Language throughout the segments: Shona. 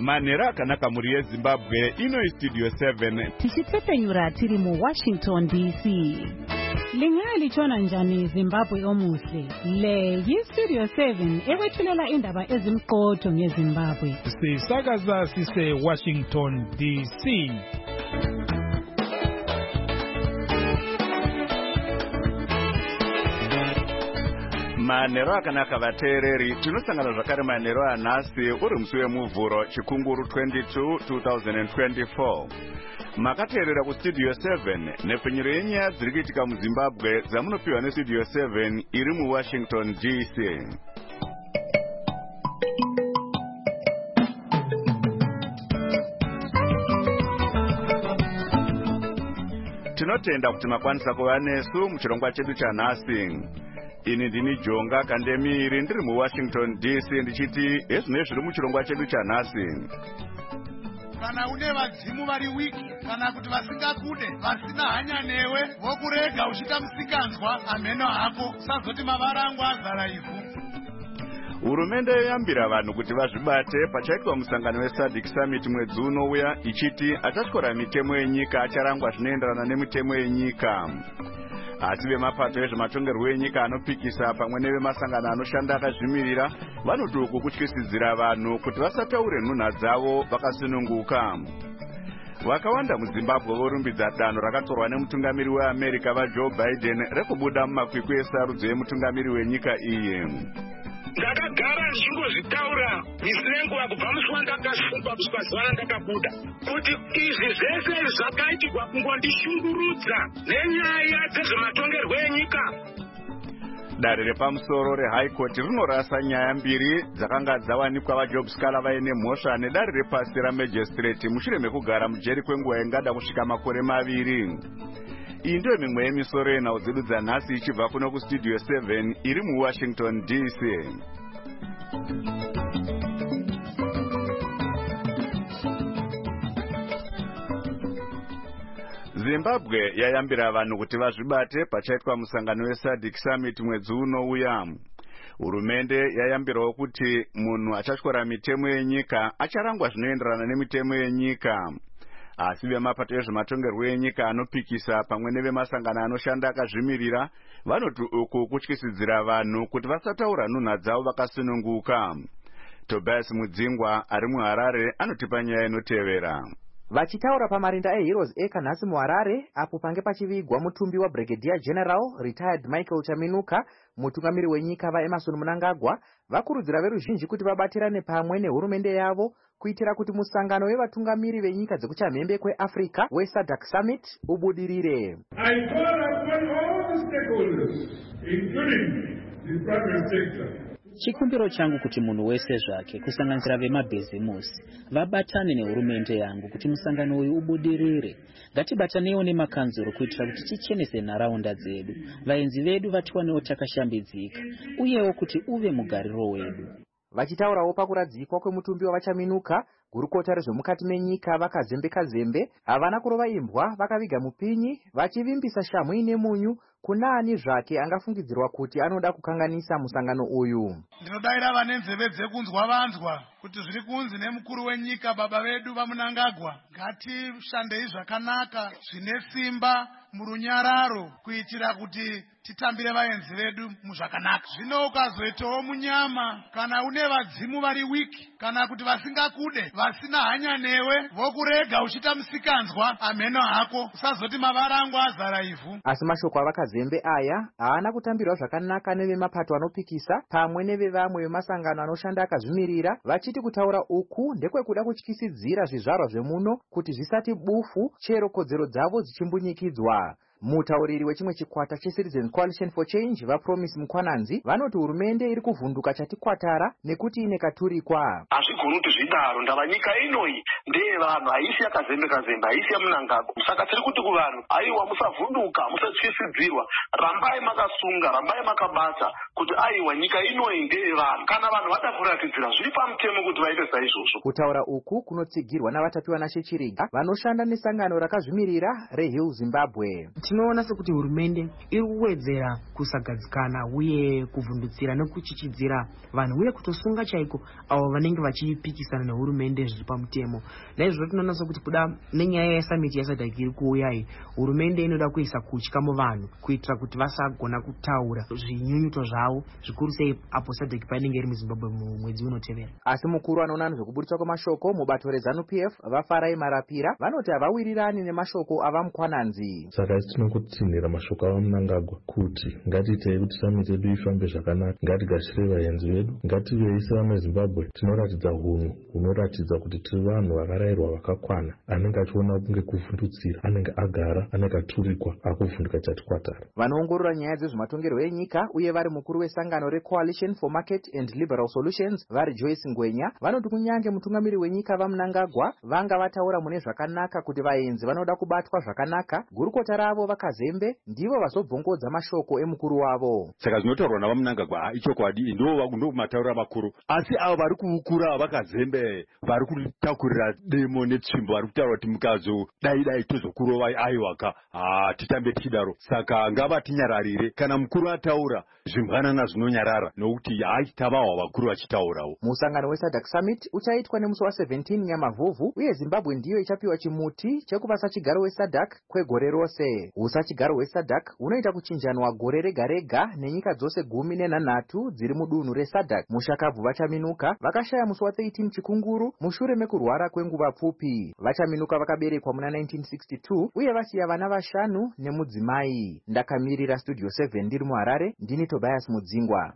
Manera akanaka muri yeZimbabwe ino Studio 7 tichitsepenyura tiri mu Washington DC. Lingalichona njani Zimbabwe omuhle? Le yi-Studio 7 ekwethulela indaba ezimqotho ngeZimbabwe. Sisakaza sise Washington DC. Manero akanaka vateereri, tinosangana zvakare manero anhasi uri musi wemuvhuro chikunguru 22 2024. Makateerera kuStudio 7 nepfenyuro yenyaya dziri kuitika muZimbabwe dzamunopiwa neStudio 7 iri muWashington DC. Tinotenda kuti makwanisa kuva nesu muchirongwa chedu chanhasi. Ini ndini Jonga Kandemiri ndiri muWashington DC ndichiti ezvino zviri muchirongwa chedu chanhasi. Kana une vadzimu vari wiki kana kuti vasingakude vasina hanya newe vokurega uchita musikanzwa ameno hako usazoti mavara angu azara ivhu. Hurumende yoyambira vanhu kuti vazvibate pachaitwa musangano weSADC Summit mwedzi unouya ichiti achatyora mitemo yenyika acharangwa zvinoenderana nemitemo yenyika. Asi vemapato ezvematongerwo enyika anopikisa pamwe nevemasangano anoshanda akazvimirira vanoti uku kutyisidzira vanhu kuti vasataure nhunha dzavo vakasununguka. Vakawanda muZimbabwe vorumbidza danho rakatorwa nemutungamiri weAmerica vaJoe Biden rekubuda mumakwikwi esarudzo yemutungamiri wenyika iyi. Ndakagara ndichingozvitaura misi nenguva kubva musi wandakasungwa kusvika zuva randakabuda kuti izvi zvese zvakaitirwa kungondishungurudza nenyaya dzezvematongerwo enyika. Dare repamusoro reHigh Court rinorasa nyaya mbiri dzakanga dzawanikwa vaJob Scala vaine mhosva nedare repasi raMagistrate mushure mekugara mujeri kwenguva ingada kusvika makore 2. Iyi ndiyo mimwe yemisoro yenhau dzedu dzanhasi ichibva kuno kuStudio 7 iri muWashington DC. Zimbabwe yayambira vanhu kuti vazvibate pachaitwa musangano weSADC Summit mwedzi unouya. Hurumende yayambirawo kuti munhu achatyora mitemo yenyika acharangwa zvinoenderana nemitemo yenyika. Asi vemapato ezvematongerwo enyika anopikisa pamwe nevemasangano anoshanda akazvimirira vanoti uku kutyisidzira vanhu kuti vasataura nhunha dzavo vakasununguka. Tobias Mudzingwa ari muHarare anotipa nyaya inotevera. Vachitaura pamarinda eHeroes Acre nhasi muHarare apo pange pachivigwa mutumbi waBrigadier General retired Michael Chaminuka, mutungamiri wenyika vaEmmerson Mnangagwa vakurudzira veruzhinji kuti vabatirane pamwe nehurumende yavo kuitira kuti musangano wevatungamiri venyika dzekuchamhembe kweAfrica weSADC Summit ubudirire. I call upon all the stakeholders, including the private sector. Chikumbiro changu kuti munhu wese zvake kusanganisira vemabhizimusi vabatane nehurumende yangu kuti musangano uyu ubudirire. Ngatibatanewo nemakanzuro kuitira kuti tichenese nharaunda dzedu, vaenzi vedu vatiwanewo takashambidzika, uyewo kuti uve mugariro wedu. Vachitaurawo pakuradzikwa kwemutumbi wavaChaminuka, gurukota rezvemukati menyika vakazembe havana kurova imbwa vakaviga mupinyi vachivimbisa shamhu ine munyu kuna ani zvake angafungidzirwa kuti anoda kukanganisa musangano uyu. Ndinodaira vane nzeve dzekunzwa vanzwa kuti zviri kunzi nemukuru wenyika baba vedu vaMnangagwa ngatishandei zvakanaka zvine simba murunyararo kuitira kuti titambire vaenzi vedu muzvakanaka. Zvino ukazoitawo munyama kana une vadzimu vari wiki kana kuti vasingakude vasina hanya newe vokurega uchita musikanzwa ameno hako usazoti mavara angu azara ivhu. Asi mashoko avakazembe aya haana kutambirwa zvakanaka nevemapato anopikisa pamwe nevevamwe vemasangano anoshanda akazvimirira vachiti kutaura uku ndekwekuda kutyisidzira zvizvarwa zvemuno kuti zvisati bufu chero kodzero dzavo dzichimbunyikidzwa. Mutauriri wechimwe chikwata cheCitizen Coalition for Change vaPromise Mukwananzi vanoti hurumende iri kuvhunduka chatikwatara nekuti ine katurikwa. Hazvigoni kuti zvidaro ndava nyika inoi ndeye vanhu haisi yakazembe haisi yaMnangagwa. Saka tiri kuti kuvanhu aiwa musavhunduka musatyisidzirwa, rambai makasunga rambai makabata kuti aiwa nyika inoi ndeye vanhu. Kana vanhu vada kuratidzira zviri pamutemo kuti vaite saizvozvo. Kutaura uku kunotsigirwa navatapiwa naShe Chiriga vanoshanda nesangano rakazvimirira reHill Zimbabwe. tinoona sekuti hurumende iri kuwedzera kusagadzikana uye kuvhundutsira nekuchichidzira vanhu uye kutosunga chaiko avo vanenge vachipikisana nehurumende zviri pamutemo. Naizvozvo tinoona sekuti kuda nenyaya yesamiti yasadhaki iri kuuyai, hurumende inoda kuisa kutya muvanhu kuitira kuti vasagona kutaura zvinyunyuto zvavo zvikuru sei apo sadhaki painenge iri muZimbabwe mwedzi unotevera. Asi mukuru anoona nezvekuburitswa kwamashoko mubato reZANU-PF vaFarai Marapira vanoti havawirirani nemashoko avamukwananzi. Saka tinongotsinhira mashoko avaMnangagwa kuti ngatiitei kuti samiti yedu ifambe zvakanaka, ngatigashire vaenzi vedu, ngativeise vamuZimbabwe tinoratidza hunhu hunoratidza kuti tiri vanhu vakarayirwa vakakwana, anenge achiona kunge kuvhundutsira, anenge agara, anenge aturikwa, akuvhunduka chatikwatara. Vanoongorora nyaya dzezvematongerwo enyika uye vari mukuru wesangano reCoalition for Market and Liberal Solutions vari Joyce Ngwenya vanoti kunyange mutungamiri wenyika vaMnangagwa vanga vataura mune zvakanaka kuti vaenzi vanoda kubatwa zvakanaka, gurukota ravo vaKazembe ndivo vazobvongodza mashoko emukuru wavo. Saka zvinotaurwa navaMnangagwa ichokwadi, ndo matauriro makuru, asi avo vari kuukura vaKazembe vari kutakurira demo netsvimbo vari kutaura kuti mukazo dai tozokurovai aiwaka titambe tichidaro. Saka ngavatinyararire, kana mukuru ataura zvimbanana zvinonyarara nokuti tavawa vakuru vachitaurawo. Musangano weSADC Summit uchaitwa nemusi wa17 Nyamavhuvhu uye Zimbabwe ndiyo ichapiwa chimuti chekuva sachigaro weSADC kwegore rose. Usachigaro hweSADC hunoita kuchinjanwa gore rega rega nenyika dzose 13 dziri mudunhu reSADC. Mushakabvu vachaminuka vakashaya musi wa13 Chikunguru mushure mekurwara kwenguva pfupi. Vachaminuka vakaberekwa muna 1962 uye vasiya vana 5 nemudzimai. Ndakamirira Studio 7 ndiri muHarare, ndini Tobias Mudzingwa.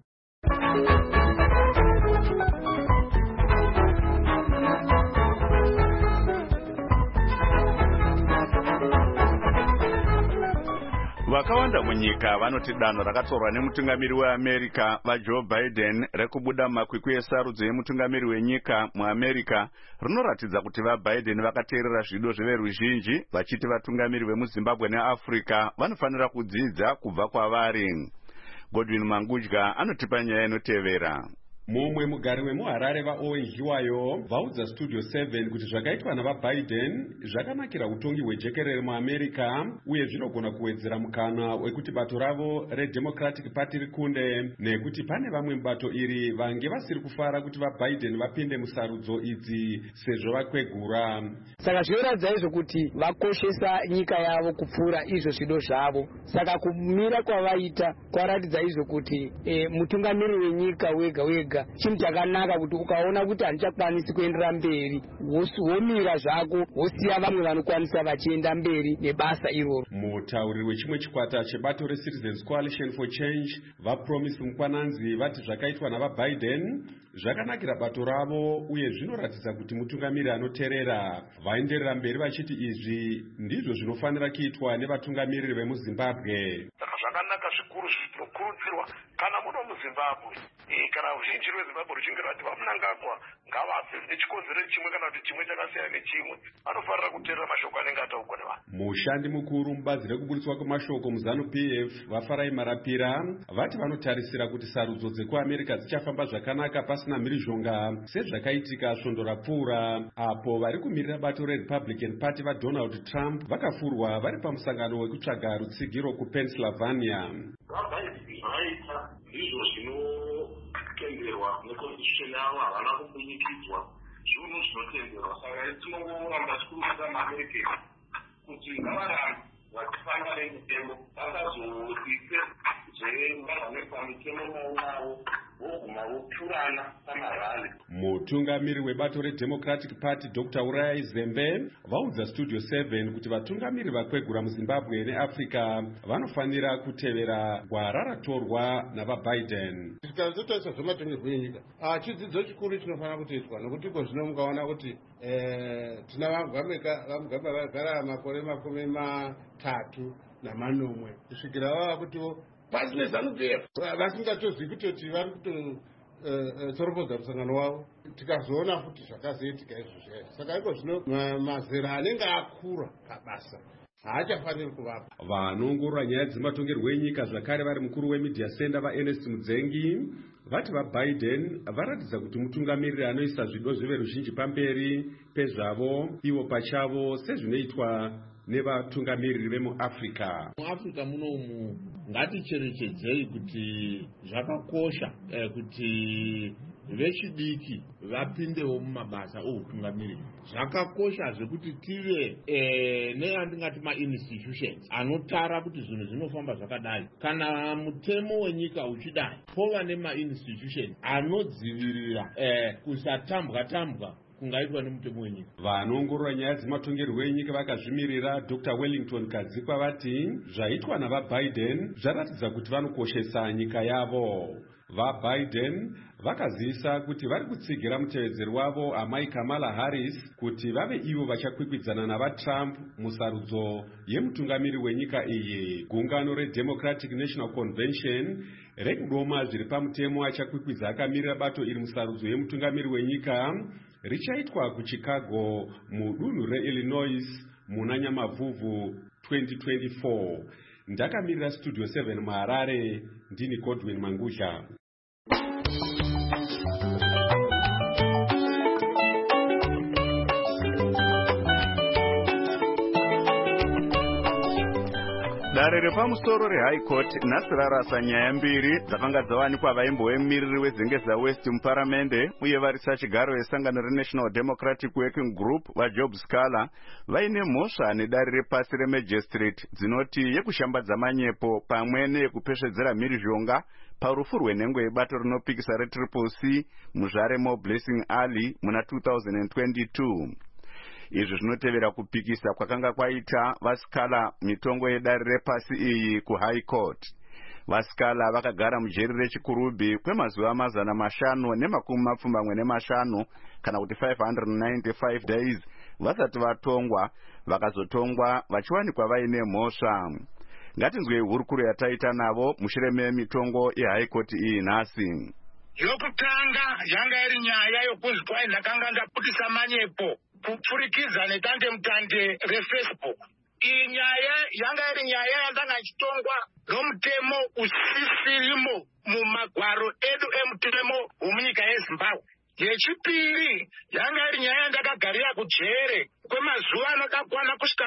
Vakawanda munyika vanoti danho rakatorwa nemutungamiri weAmerica vaJoe Biden rekubuda makwikwi esarudzo yemutungamiri wenyika muAmerica rinoratidza kuti vaBiden vakateerera zvido zveveruzhinji vachiti vatungamiri vemuZimbabwe neAfrica vanofanira kudzidza kubva kwavari. Godwin Mangudya anotipa nyaya inotevera. Mumwe mugari wemuHarare vaOwen Hiwayo vaudza Studio 7 kuti zvakaitwa navaBiden zvakanakira utongi hwejekerere muAmerica uye zvinogona kuwedzera mukana wekuti bato ravo reDemocratic Party rikunde, nekuti pane vamwe mubato iri vange vasiri kufara kuti vaBiden vapinde musarudzo idzi sezvo vakwegura. Saka zvinoratidza izvo kuti vakoshesa nyika yavo kupfuura izvo zvido zvavo. Saka kumira kwavaita kwaratidza izvo kuti mutungamiri wenyika wega wega chinhu chakanaka kuti ukaona kuti handichakwanisi kuenderera mberi womira zvako wosiya vamwe vanokwanisa vachienda mberi nebasa iroro. Mutauriri wechimwe chikwata chebato reCitizens Coalition for Change vaPromise Mukwananzi vati zvakaitwa navaBiden zvakanakira bato ravo uye zvinoratidza kuti mutungamiri anoteerera. Vaenderera mberi vachiti izvi ndizvo zvinofanira kuitwa nevatungamiriri vemuZimbabwe. Zvakanaka zvikuru zvinokurudzirwa kana muno muZimbabwe kana ruzhinji rweZimbabwe ruchinge rati vaMnangagwa ngavafe nechikonzero chimwe kana kuti chimwe chakasiyana nechimwe, vanofanira kuteerera mashoko anenge ataurwa nevanhu. Mushandi mukuru mubazi rekuburitswa kwemashoko muZANU-PF vaFarai Marapira vati vanotarisira kuti sarudzo dzekuAmerica dzichafamba zvakanaka pasina mhirizhonga sezvakaitika svondo rapfuura apo vari kumirira bato reRepublican Party vaDonald Trump vakafurwa vari pamusangano wekutsvaga rutsigiro kuPennsylvania. Vaita ndizvo zvinotenderwa neconstitution yavo, havana kubunikidzwa zvinhu zvinotenderwa. Saka tinongoramba tichikurudzira maAmerica kuti ngavarambe vachifamba nemutemo, vasazoite zvevanganekwa mitemo yavo voguma vopfurana pamarali. Mutungamiri webato reDemocratic Party Dr. Uriah Zembe vaudza Studio 7 kuti vatungamiri vakwegura muZimbabwe neAfrica vanofanira kutevera gwara ratorwa navaBiden. Tikazotarisa zvematongerwo enyika, chidzidzo chikuru chinofanira kutoitwa nokuti ko zvino mukaona kuti tina vaMugabe vagara makore 30 kusvikira vava kutiwo pasi neZANU-PF vasingatozii kutoti vari kutotsoropodza musangano wavo. Tikazoona futi zvakazoitika izvozvo. Saka iko zvino mazera anenge akura pabasa haachafaniri kuvapa. Vanoongorora nyaya dzematongerwo enyika zvakare vari mukuru wemedia center vaErnest Mudzengi vati vaBiden varatidza kuti mutungamiriri anoisa zvido zveveruzhinji pamberi pezvavo ivo pachavo sezvinoitwa nevatungamiriri vemuafrica. Muafrica munomu ngaticherechedzei kuti zvakakosha kuti vechidiki vapindewo mumabasa outungamiriri. Zvakakosha zvekuti tive neandingati ma-institutions anotara kuti zvinhu zvinofamba zvakadai. Kana mutemo wenyika uchidai, pova nema-institutions anodzivirira kusatambwa kungaitwa nemutemo wenyika. Vanoongorora nyaya dzematongerwo enyika vakazvimirira Dr. Wellington Kadzikwa vati zvaitwa navaBiden zvaratidza kuti vanokoshesa nyika yavo. VaBiden vakazivisa kuti vari kutsigira mutevedzeri wavo amai Kamala Harris kuti vave ivo vachakwikwidzana navaTrump musarudzo yemutungamiri wenyika iyi. Gungano reDemocratic National Convention rekudoma zviri pamutemo achakwikwidza akamirira bato iri musarudzo yemutungamiri wenyika richaitwa kuChicago mudunhu reIllinois muna Nyamavhuvhu 2024. Ndakamirira Studio 7 muHarare, ndini Godwin Mangusha. Dare repamusoro reHigh Court nhasi rarasa nyaya mbiri dzakanga dzawanikwa vaimbovemiriri weZengeza West muparamende uye varisa chigaro vesangano reNational Democratic Working Group vaJob Scaler vaine mhosva nedare repasi reMagistrate dzinoti yekushambadza manyepo pamwe neyekupesvedzera mhirizhonga parufu rwenhengo yebato rinopikisa reTriple C muzvare moBlessing Alley muna 2022. Izvi zvinotevera kupikisa kwakanga kwaita vaScaler mitongo yedare repasi iyi kuHigh Court. VaScaler vakagara mujeri rechikurubhi kwemazuva 545 kana kuti 595 days vasati vatongwa, vakazotongwa vachiwanikwa vaine mhosva. Ngatinzwei hurukuro yataita navo mushure memitongo yeHigh Court iyi nhasi. Yokutanga yanga iri nyaya yokunzi kwai ndakanga ndaputisa manyepo kupfurikidza nedandemutande reFacebook. Iyi nyaya yanga iri nyaya yandanga ndichitongwa nomutemo usisirimo mumagwaro edu emutemo womunyika yeZimbabwe. Yechipiri yanga iri nyaya yandakagarira kujere kwemazuva anoda kwana kusvika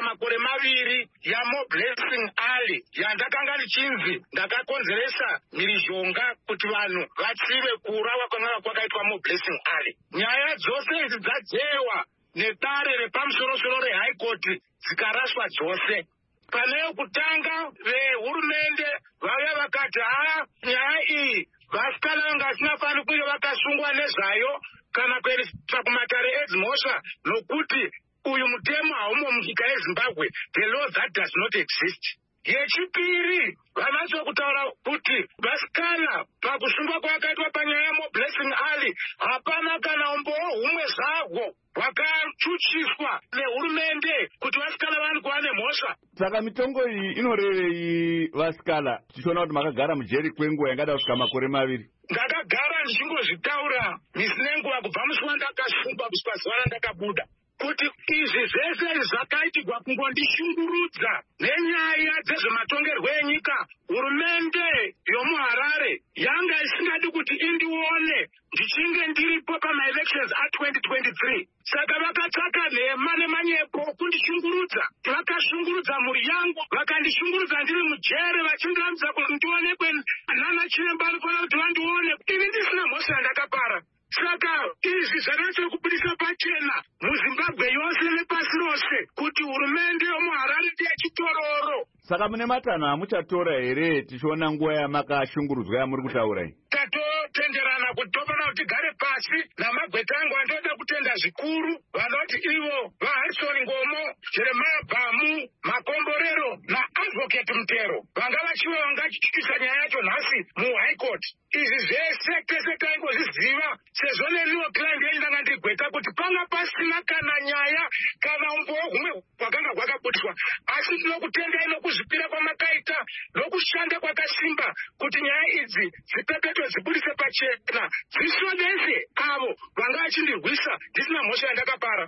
2 yamoBlessing Alley yandakanga ndichinzi ndakakonzeresa mhirizhonga kuti vanhu vatsive kuurawa kwanga kwakaitwa moBlessing Alley. Nyaya dzose idzi dzadzewa nedare repamusoro-soro reHigh Court dzikaraswa dzose. Pane yokutanga vehurumende vauya vakati nyaya iyi vaScaler vanga vasingafani kunge vakasungwa nezvayo kana kuendesa kumatare edzimhosva nokuti uyu mutemo haumo munyika yeZimbabwe. The law that does not exist. Yechipiri vanatso kutaura kuti vaScaler pakusungwa kwakaitwa panyaya yamoBlessing Alley hapana kana umbowo humwe zvahwo hwakachuchiswa nehurumende kuti vaScaler vanikuva nemhosva. Saka mitongo iyi inorevei vaScaler tichiona kuti makagara mujeri kwenguva yangada kusvika 2 ndakagara ndichingozvitaura misi nenguva kubva musi wandakasungwa kusvika zuva randakabuda kuti izvi zvese zvakaitirwa kungondishungurudza nenyaya dzezvematongerwo enyika. Hurumende yomuHarare yanga isingadi kuti indione ndichinge ndiripo pamaelections a2023. Saka vakatsvaka nhema nemanyepo kundishungurudza. Vakashungurudza mhuri yangu, vakandishungurudza ndiri mujere vachindiramidza kuti ndionekwe nana chiremba anofanira kuti vandione ini ndisina mhosva yandakapara. Saka izvi zvakanyatsa kubudisa pachena muZimbabwe yose nepasi rose kuti hurumende yomuHarare ndeyechitororo. Saka mune matanho amuchatora here tichiona nguva yamakashungurudzwa yamuri kutaura iyi? Tatotenderana kuti tofana kuti tigare pasi namagweta angu andoda kutenda zvikuru vanoti ivo vaHarrison Ngomo, Jeremiah Bhamu, Makomborero naAdvocate Mutero vanga vachiva vangachityisa nyaya yacho nhasi muHigh Court. Izvi zvese tese taingozviziva sezvo neniwo client yenyu ndanga ndigweta kuti panga pasina kana nyaya kana umbowo humwe hwakanga hwakabutiswa. Asi tinokutendai nokuzvipira kwamakaita nokushanda kwakasimba kuti nyaya idzi dzipepetwe dzibudise pachena dzisvonese avo vanga vachindirwisa ndisina mhosva yandakapara.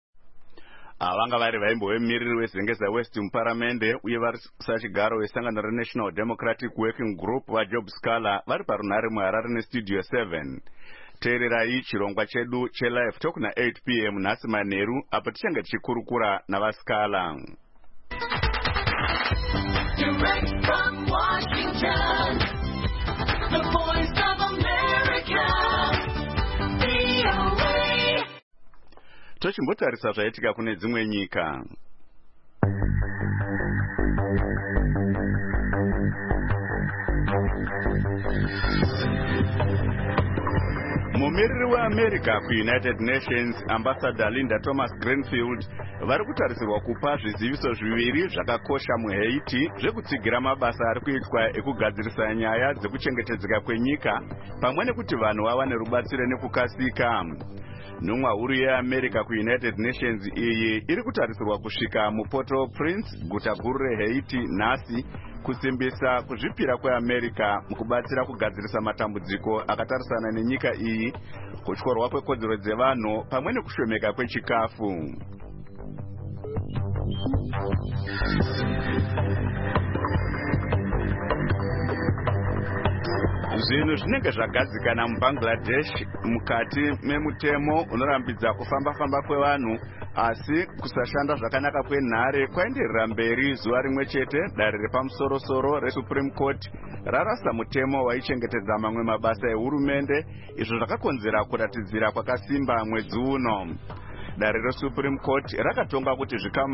Vanga vari vaimbovemiriri weZengeza West muparamende uye varisa chigaro vesangano reNational Democratic Working Group vaJob Scaler vari parunhare muHarare neStudio 7. Teererai chirongwa chedu cheLive Talk na 8 PM nhasi manheru apo tichange tichikurukura navaScaler. Direct from Washington, the voice of America, VOA. Tochimbotarisa zvaitika kune dzimwe nyika. Mumiriri weAmerica kuUnited Nations, Ambassador Linda Thomas Greenfield, vari kutarisirwa kupa zviziviso zviviri zvakakosha muHaiti zvekutsigira mabasa ari kuitwa ekugadzirisa nyaya dzekuchengetedzeka kwenyika pamwe nekuti vanhu vawane rubatsiro nekukasika. Nhumwa huru yeAmerica kuUnited Nations iyi iri kutarisirwa kusvika muPort-au-Prince, guta guru reHaiti, nhasi kusimbisa kuzvipira kweAmerica mukubatsira kugadzirisa matambudziko akatarisana nenyika iyi, kutyorwa kwekodzero dzevanhu pamwe nekushomeka kwechikafu. Zvinhu zvinenge zvagadzikana muBangladesh mukati memutemo unorambidza kufamba-famba kwevanhu, asi kusashanda zvakanaka kwenhare kwaenderera mberi zuva rimwe chete dare repamusoro-soro reSupreme Court rarasa mutemo waichengetedza mamwe mabasa ehurumende, izvo zvakakonzera kuratidzira kwakasimba mwedzi uno. Dare reSupreme Court rakatonga kuti zvikamu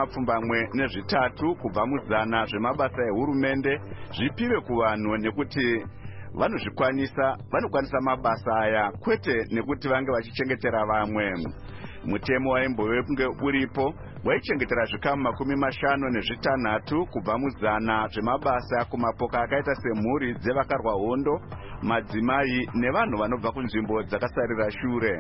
23 kubva muzana zvemabasa ehurumende zvipiwe kuvanhu nekuti vanokwanisa mabasa aya kwete nekuti vange vachichengetera vamwe. Mutemo waimbove kunge uripo waichengetera zvikamu 56 kubva muzana zvemabasa kumapoka akaita semhuri dzevakarwa hondo, madzimai nevanhu vanobva kunzvimbo dzakasarira shure.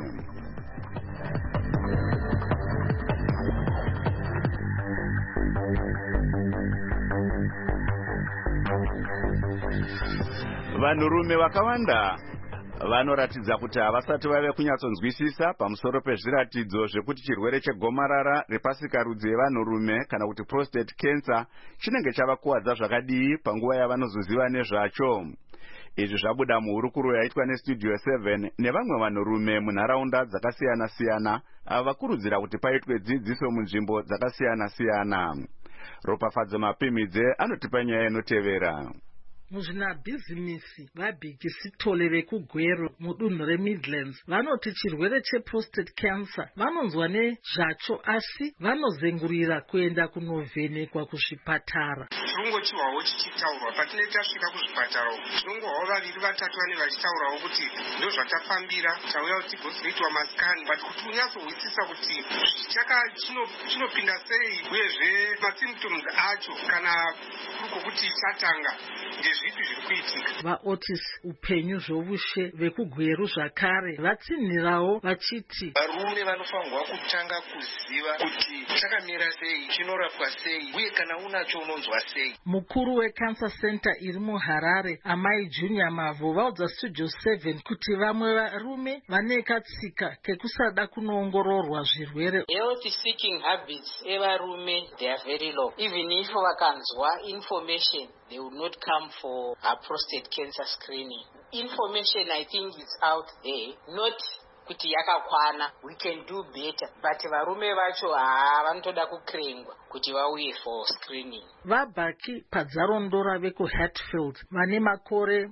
Vanhurume vakawanda vanoratidza kuti havasati vave kunyatsonzwisisa pamusoro pezviratidzo zvekuti chirwere chegomarara repasikarudzi yevanhurume kana kuti prostate cancer chinenge chavakuwadza zvakadii panguva yavanozoziva nezvacho. Izvi zvabuda muhurukuro yaitwa neStudio 7 nevamwe vanhurume munharaunda dzakasiyana-siyana ava vakurudzira kuti paitwe dzidziso munzvimbo dzakasiyana-siyana. Ropafadzo Mapimidze anotipa nyaya inotevera. Muzvinabhizimisi vabhikisitole vekugwero mudunhu reMidlands vanoti chirwere cheprostate cancer vanonzwa nezvacho asi vanozengurira kuenda kunovhenekwa kuzvipatara. Tinongochiwawo chichitaurwa patinenge tasvika kuzvipatara uku, tinongowawo 2-3 vanenge vachitaurawo kuti ndozvatafambira tauya kuti tigozoitwa masikani, but kuti unyatsonzwisisa kuti chinopinda sei uyezve masymptoms acho kana kurikokuti chatanga ndezvipi zviri kuitika. VaOtis upenyu zvovushe vekugweru zvakare vatsinhirawo vachiti varume vanofanirwa kutanga kuziva kuti chakamira sei, chinorapwa sei uye kana unacho unonzwa sei. Mukuru weCancer Center iri muHarare, Amai Junior Mavo, vaudza Studio 7 kuti vamwe varume vane katsika kekusada kunoongororwa zvirwere. Health seeking habits evarume they are very low. Even if vakanzwa information they would not come for a prostate cancer screening. Information I think is out there, not kuti yakakwana, we can do better, but varume vacho vanotoda kukrengwa kuti vauye for screening. Vabhaki padzarondora vekuHatfield vane makore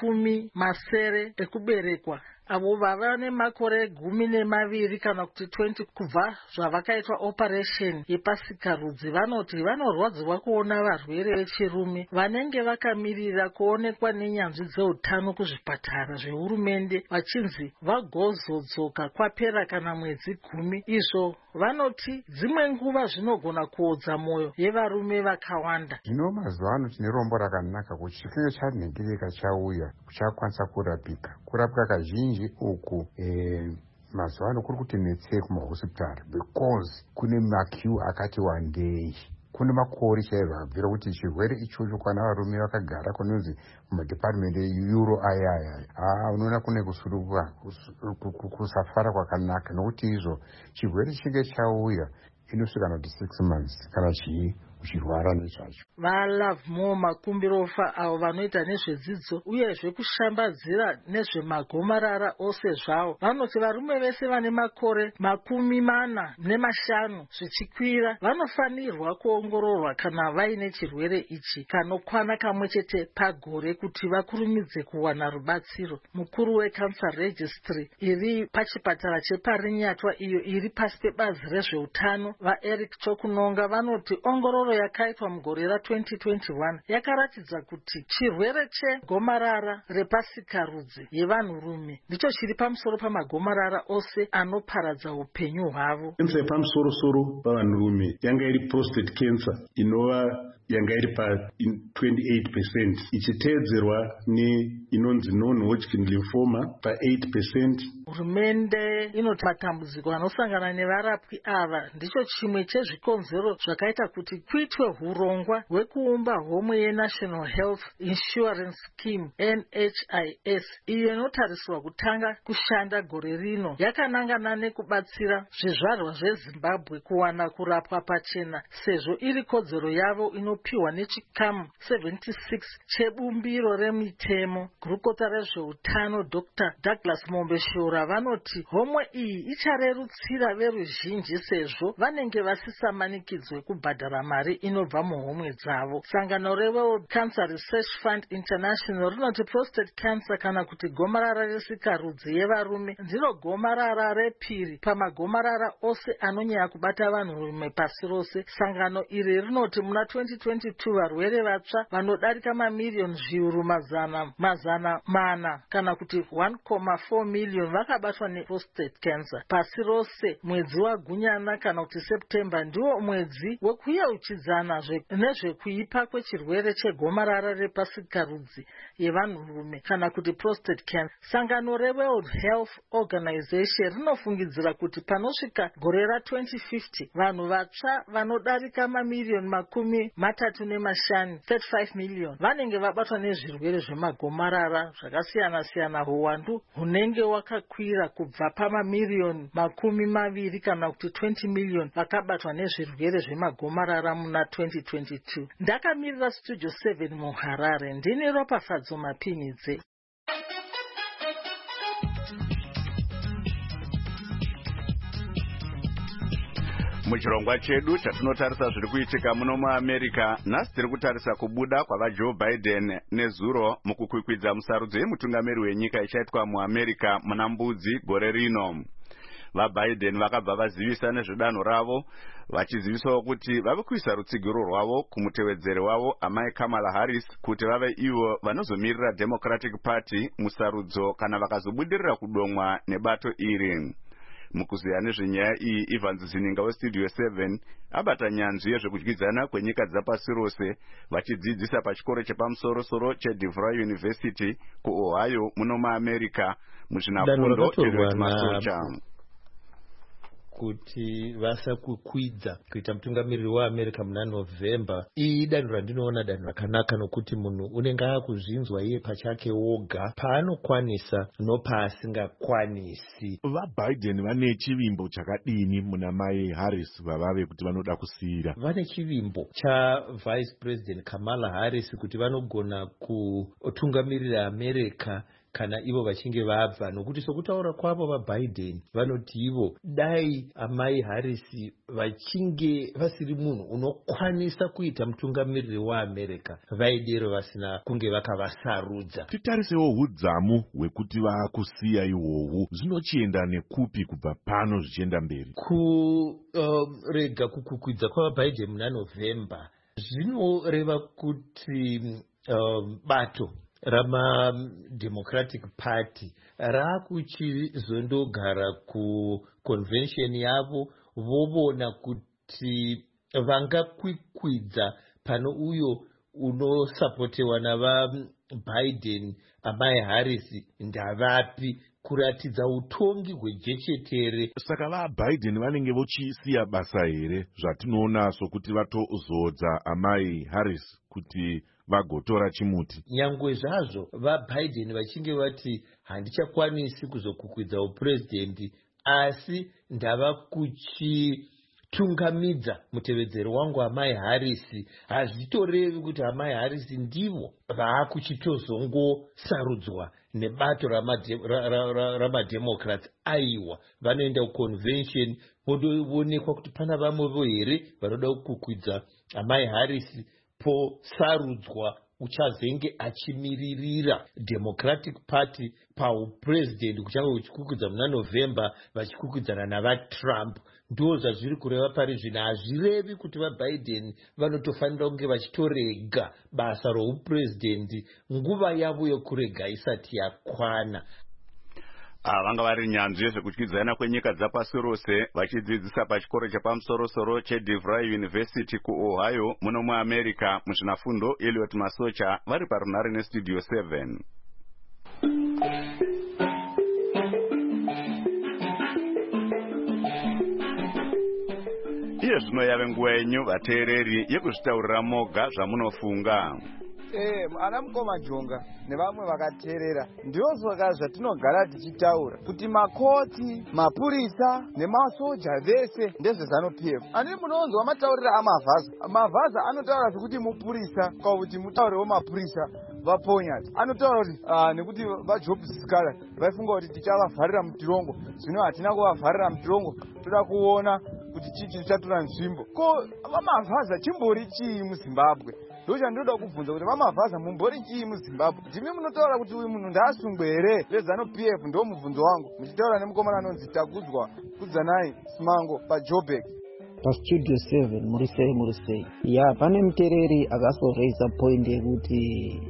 10 ekuberekwa, avo vava nemakore 12 kana kuti 20 kubva zvavakaitwa operation yepasikarudzi vanoti vanorwadzirwa kuona varwere vechirume vanenge vakamirira kuonekwa nenyanzvi dzeutano kuzvipatara zvehurumende vachinzi vagozodzoka kwapera kana mwedzi 10. Izvo vanoti dzimwe nguva zvinogona kuodza mwoyo yevarume vakawanda. Zvino mazuva ano tine rombo rakanaka kuti chikunge chanhengereka chauya chakwanisa kurapika. Kurapwa kazhinji uku mazuva ano kuri kuti netsei kumahosipitari because kune maqueue akati wandei. Kune makore chaizvo abvira kuti chirwere ichocho kana varume vakagara kunonzi mumadhepartment euro ayaya unoona kune kusuruka kusafara kwakanaka, nokuti izvo chirwere chinge chauya inosvika kuti 6 months kana chii uchirwara nezvacho. vaLove More Makumbirofa avo vanoita nezvedzidzo uyezve kushambadzira nezvemagomarara ose zvawo vanoti varume vese vane makore 45 zvichikwira vanofanirwa kuongororwa kana vaine chirwere ichi kanokwana kamwe chete pagore kuti vakurumidze kuwana rubatsiro. Mukuru weCancer Registry iri pachipatara cheParinyatwa iyo iri pasi pebazi rezveutano vaEric Chokunonga vanoti ongororo yakaitwa mugore ra2021 yakaratidza kuti chirwere chegomarara repasikarudzi yevanhurume ndicho chiri pamusoro pamagomarara ose anoparadza upenyu hwavo. Kensa yepamusoro pavanhurume yanga iri prostate cancer inova yanga iri pa28% ichiteedzerwa inonzi non-Hodgkin lymphoma pa8%. Hurumende inoti matambudziko anosangana nevarapwi ava ndicho chimwe chezvikonzero zvakaita kuti kuitwe hurongwa hwekuumba homwe yeNational Health Insurance Scheme NHIS iyo inotarisirwa kutanga kushanda gore rino yakanangana nekubatsira zvizvarwa zveZimbabwe kuwana kurapwa pachena sezvo iri kodzero yavo inopiwa nechikamu 76 chebumbiro remitemo. Gurukota rezveutano Dr. Douglas Mombeshora vanoti homwe iyi icharerutsira veruzhinji sezvo vanenge vasisamanikidzwe kubhadhara mari inobva muhomwe dzavo. Sangano reWorld Cancer Research Fund International rinoti prostate cancer kana kuti gomarara resikarudzi yevarume ndiro gomarara repiri pamagomarara ose anonyanya kubata vanhurume pasi rose. Sangano iri rinoti muna 2022 varwere vatsva vanodarika mamiliyoni zviuru mazana mana kana kuti 1.4 million vakabatwa neprostate cancer pasi rose. Mwedzi waGunyana kana kuti September ndiwo mwedzi wekuyeuchidzana nezvekuipa kwechirwere chegomarara repasikarudzi yevanhurume kana kuti prostate cancer. Sangano reWorld Health Organization rinofungidzira kuti panosvika gore ra2050 vanhu vatsva vanodarika mamiliyoni 35 million vanenge vabatwa nezvirwere zvemagomarara zvakasiyana-siyana. Huwandu hunenge wakakwira kubva pamamiliyoni 20 kana kuti 20 million vakabatwa nezvirwere zvemagomarara muna 2022. Ndakamirira Studio 7 muHarare ndini Ropafadzo Mapinidze. Muchirongwa chedu chatinotarisa zviri kuitika muno muAmerica, nhasi tiri kutarisa kubuda kwavaJoe Biden nezuro mukukwikwidza musarudzo yemutungamiri wenyika ichaitwa muAmerica muna Mbudzi gore rino. VaBiden vakabva vazivisa nezvedanho ravo vachizivisawo kuti vave kuisa rutsigiro rwavo kumutevedzeri wavo amai Kamala Harris kuti vave ivo vanozomirira Democratic Party musarudzo kana vakazobudirira kudomwa nebato iri. Mukuziya nezvenyaya iyi, Evans Zininga weStudio 7 abata nyanzvi yezvekudyidzana kwenyika dzapasi rose vachidzidzisa pachikoro chepamusoro cheDeVry University kuOhio muno muAmerica muzvinafundo zvezvemasocha. Kuti vasakukwidza kuita mutungamiriri weAmerica muna November. Iyi danho randinoona danho rakanaka nokuti munhu unenge akuzvinzwa iye pachake woga paanokwanisa nopaasingakwanisi. VaBiden vane chivimbo chakadini muna mai Harris vavave kuti vanoda kusiyira? Vane chivimbo chaVice President Kamala Harris kuti vanogona kutungamirira America kana ivo vachinge vabva, nokuti sokutaura kwavo vaBiden vanoti ivo dai amai Harris vachinge vasiri munhu unokwanisa kuita mutungamiriri weAmerica vaidero vasina kunge vakavasarudza. Titarisewo hudzamu hwekuti vaakusiya ihwohwu zvinochienda nekupi kubva pano zvichienda mberi. Kurega kukukwidza kwavaBiden muna November zvinoreva kuti bato ramaDemocratic Party rakuchizondogara kuconvention yavo vovona kuti vangakwikwidza pano uyo unosapotewa navaBiden amai Harris ndavapi kuratidza utongi hwejechetere. Saka vaBiden vanenge vochisiya basa here zvatinoona sokuti vatozodza amai Harris kuti vagotora chimuti? Nyangwe zvazvo vaBiden vachinge vati handichakwanisi kuzokukwidza uprezidendi, asi ndava kuchitora kutungamidza mutevedzero wangu Amai Harris hazvitorevi kuti Amai Harris ndivo vaakuchitozongosarudzwa nebato ramademocrats. Aiwa, vanoenda kuconvention voonekwa kuti pana vamwevo here vanoda kukwidza Amai Harris posarudzwa uchazenge achimiririra Democratic Party paupresident kuchange kuchikukwidza muna November vachikwikwidzana navaTrump. Ndo zvazviri kureva pari zvino. Hazvirevi kuti vaBiden vanotofanira kunge vachitorega basa roupresident nguva yavo yokurega isati yakwana. Vanga vari nyanzvi yezvekutyidzana kwenyika dzapasi rose vachidzidzisa pachikoro chepamusoro-soro cheDeVry University kuOhio muno muAmerica muzvinafundo Elliot Masocha vari parunhare neStudio 7. Iye zvino yave nguva yenyu vateereri yekuzvitaurira moga zvamunofunga. Ana mukoma Jonga nevamwe vakateerera ndozvaka zvatinogara tichitaura kuti makoti, mapurisa nemasoja vese ndezveZANU-PF. Ani munonzwa mataurira amavhaza anotaura kuti mupurisa kuti mutaurirewo mapurisa vaponyati. Anotaura kuti nekuti vaJob Sikala vaifunga kuti tichavavharira mutirongo, zvino hatina kuvavharira mutirongo, toda kuona kuti chii chichatora nzvimbo. Ko vamavhaza chimbori chii muZimbabwe? Ndocha ndoda kubvunza kuti vamavhaza mumbori chii muZimbabwe? Ndimi munotaura kuti uyu munhu ndaasungwe here veZANU-PF? Ndo mubvunzo wangu muchitaura nemukomana anonzi Takudzwa Kudzanai Simango paJoburg. PaStudio 7 murisei ya pane muteereri akazoraisa point yekuti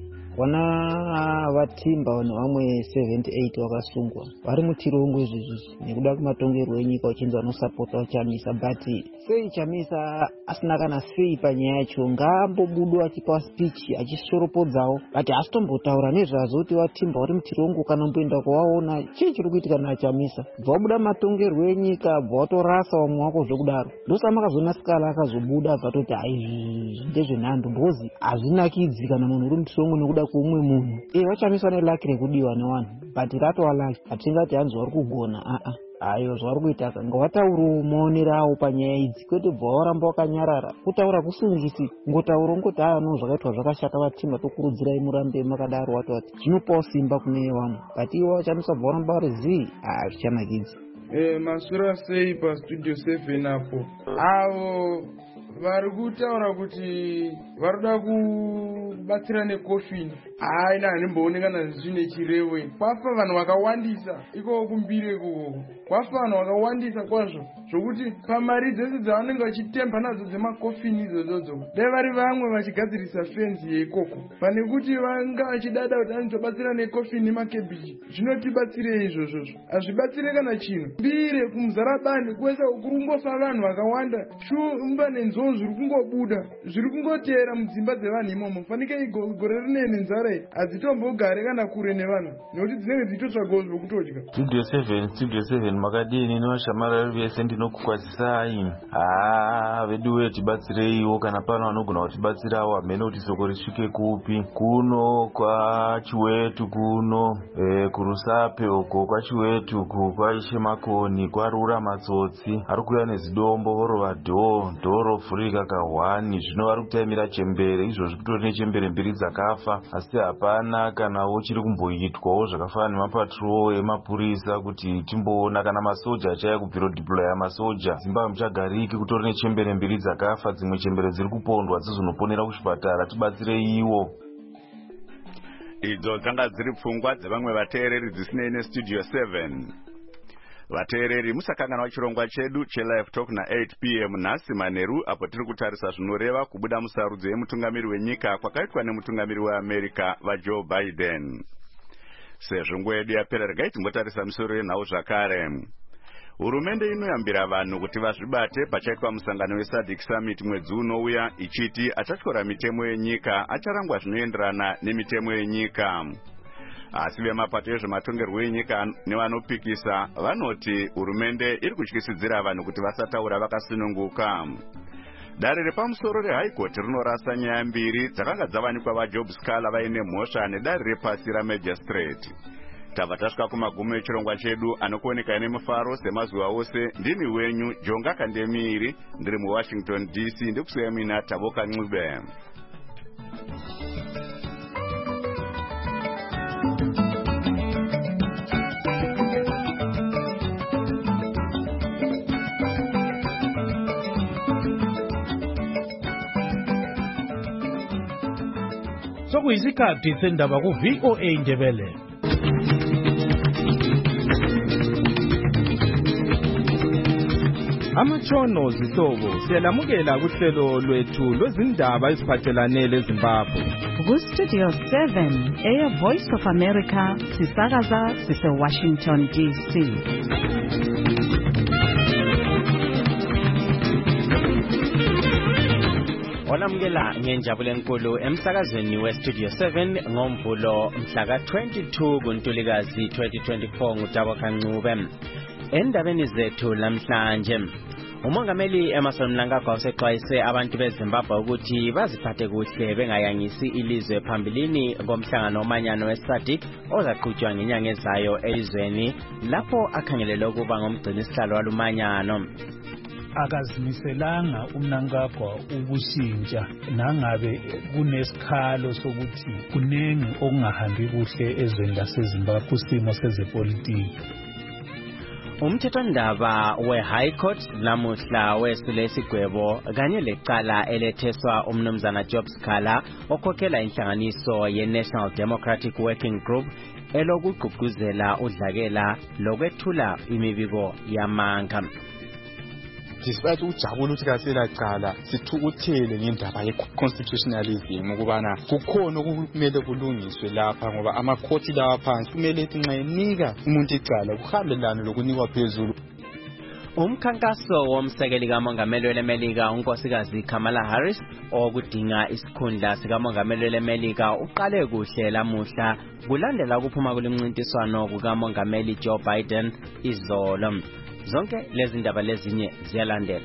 wana vatimba nevamwe 78 vakasungwa vari mutirongo izvizvi nekuda kwematongerwo enyika uchinzi vanosapota Chamisa. But sei Chamisa asina kana sei panyaya yacho? Ngaambobudwa achipa speech achishoropodzawo, but asitombotaura nezvazvo vatimba vari mutirongo kana mboenda kuvaona chii chiri kuitika naChamisa. Bvabuda matongerwo enyika bvatorasa vamwe wako zvekudaro. Ndosamakazona Sikala akazobuda bvatoti haizvi ndezvenhando mbozi hazvinakidzi kana munhu uri mutirongo nekuda kuumwe munhu. Vachamiswa nelaki rekudiwa nevanhu, but ratova laki. Hatingati hanzi vari kugona, ayo zvari kuita ngavataurawo maonero avo panyaya idzi, kwete bva waramba wakanyarara kutaura kusungisi. Ngotaura ungoti no zvakaitwa zvakashata vatimba, tokurudzirai murambe makadaro. Watoti zvinopawo simba kune vanhu, but ivo vachamisa bva waramba vari zii, zvichanakidzi. Masura sei paStudio 7 apo avo vari kutaura kuti varikuda kubatsira nekofini. Haina hanimboonekana zvine chirevo. Kwafa vanhu vakawandisa iko kumbire kuko, kwafa vanhu vakawandisa kwazvo zvokuti pamari dzese dzavanenge vachitemba nadzo dzemakofini idzodzo dai vari vamwe vachigadzirisa fenzi yeikoko pane kuti vanga vachidada kuti anozobatsira nekofini nemakebhiji. Zvinotibatsirei izvozvozvo? Hazvibatsire kana chinhu. Mbire kumuzarabani kwese kurungofa vanhu vakawanda, shumba nenzou zviri kungobuda, zviri kungoteera mudzimba dzevanhu imomo. Fanike gore rinei nenzara hadzitombogare kana kure nevanhu nekuti dzinenge dzichitotsvagawo zvokutodya. Studio 7 makadini nevashamarari vese ndinokukwazisai. Veduwe tibatsireiwo kana pano vanogona kutibatsirawo. Hamene kuti soko risvike kupi? Kuno kwaChiwetu, kuno kuRusape uko kwaChiwetu kwaishe Makoni, kwarura matsotsi ari kuuya nezidombo vorova dhoo rovhurika kahwani. Zvino vari kutaimira chembere, izvozvi kutori nechembere mbiri dzakafa, asi hapana kana chiri kumboitwawo zvakafanana nemapatrol emapurisa kuti timboona kana masoja achaya kubvira deploya masoja. Zimbabwe muchagariki kutori nechembere mbiri dzakafa, dzimwe chembere dziri kupondwa dzizonoponera kuchipatara. Tibatsirei iwo. Idzo dzanga dziri pfungwa dzevamwe vateereri dzisinei neStudio 7. Vateereri musakanganwa chirongwa chedu cheLive Talk na8 PM nhasi manheru, apo tiri kutarisa zvinoreva kubuda musarudzo yemutungamiri wenyika kwakaitwa nemutungamiri weAmerica vaJoe Biden. Sezvo nguva yedu yapera, regai timbotarisa misoro yenhau zvakare. Hurumende inoyambira vanhu kuti vazvibate pachaitwa musangano weSADC Summit mwedzi unouya, ichiti achatyora mitemo yenyika acharangwa zvinoenderana nemitemo yenyika. Asi vemapato ezvematongerwo enyika nevanopikisa vanoti hurumende iri kutyisidzira vanhu kuti vasataura vakasununguka. Dare repamusoro reHigh Court rinorasa nyaya mbiri dzakanga dzavanikwa vaJob Sikala vaine mhosva nedare repasi raMagistrate. tabva tasvika kumagumo echirongwa chedu anokuoneka nemufaro semazuva ose. Ndini wenyu Jonga Kandemiri, ndiri muWashington DC, ndikusiya mina Taboka Ncube. Sokuyisikhathi sendaba ku-VOA Ndebele. Amatshono zihlobo siyalamukela kuhlelo lwethu lwezindaba eziphathelane leZimbabwe. Ku-Studio 7 Air Voice of America sisakaza sise-Washington DC. Olamukela ngenjabulo enkulu emsakazweni we-Studio 7 ngomvulo mhla ka-22 kuNtulikazi 2024 nguTaboka Ncube. Endabeni zethu namhlanje, umongameli Emmerson Mnangagwa usexwayise abantu beZimbabwe ukuthi baziphathe kuhle bengayangisi ilizwe phambilini ngomhlangano omanyano we-SADC ozaqhutshwa ngenyanga ezayo elizweni lapho akhangelele ukuba ngomgcinisihlalo walumanyano. Akazimiselanga uMnangagwa ukushintsha nangabe kunesikhalo sokuthi kunengi okungahambi kuhle ezweni laseZimbabwe kusimo sezepolitiki. Umthethwandaba we-High Court lamuhla wesule isigwebo kanye lecala eletheswa umnumzana Job Scala okhokhela inhlanganiso ye-National Democratic Working Group elokugqugquzela udlakela lokwethula imibiko yamanga. Despite ujabula ukuthi kasela cala sithukuthele ngendaba ye-constitutionalism ukubana kukhona okumele kulungiswe lapha ngoba amakhoti lawa phansi kumele ethi nxa enika umuntu icala kuhambelane lokunikwa phezulu. Umkhankaso womsekeli kamongameli welemelika unkosikazi Kamala Harris okudinga isikhundla sikamongameli welemelika uqale kuhle lamuhla kulandela ukuphuma kulimncintiswano kukamongameli Joe Biden izolo. Zonke lezi ndaba lezinye ziyalandela.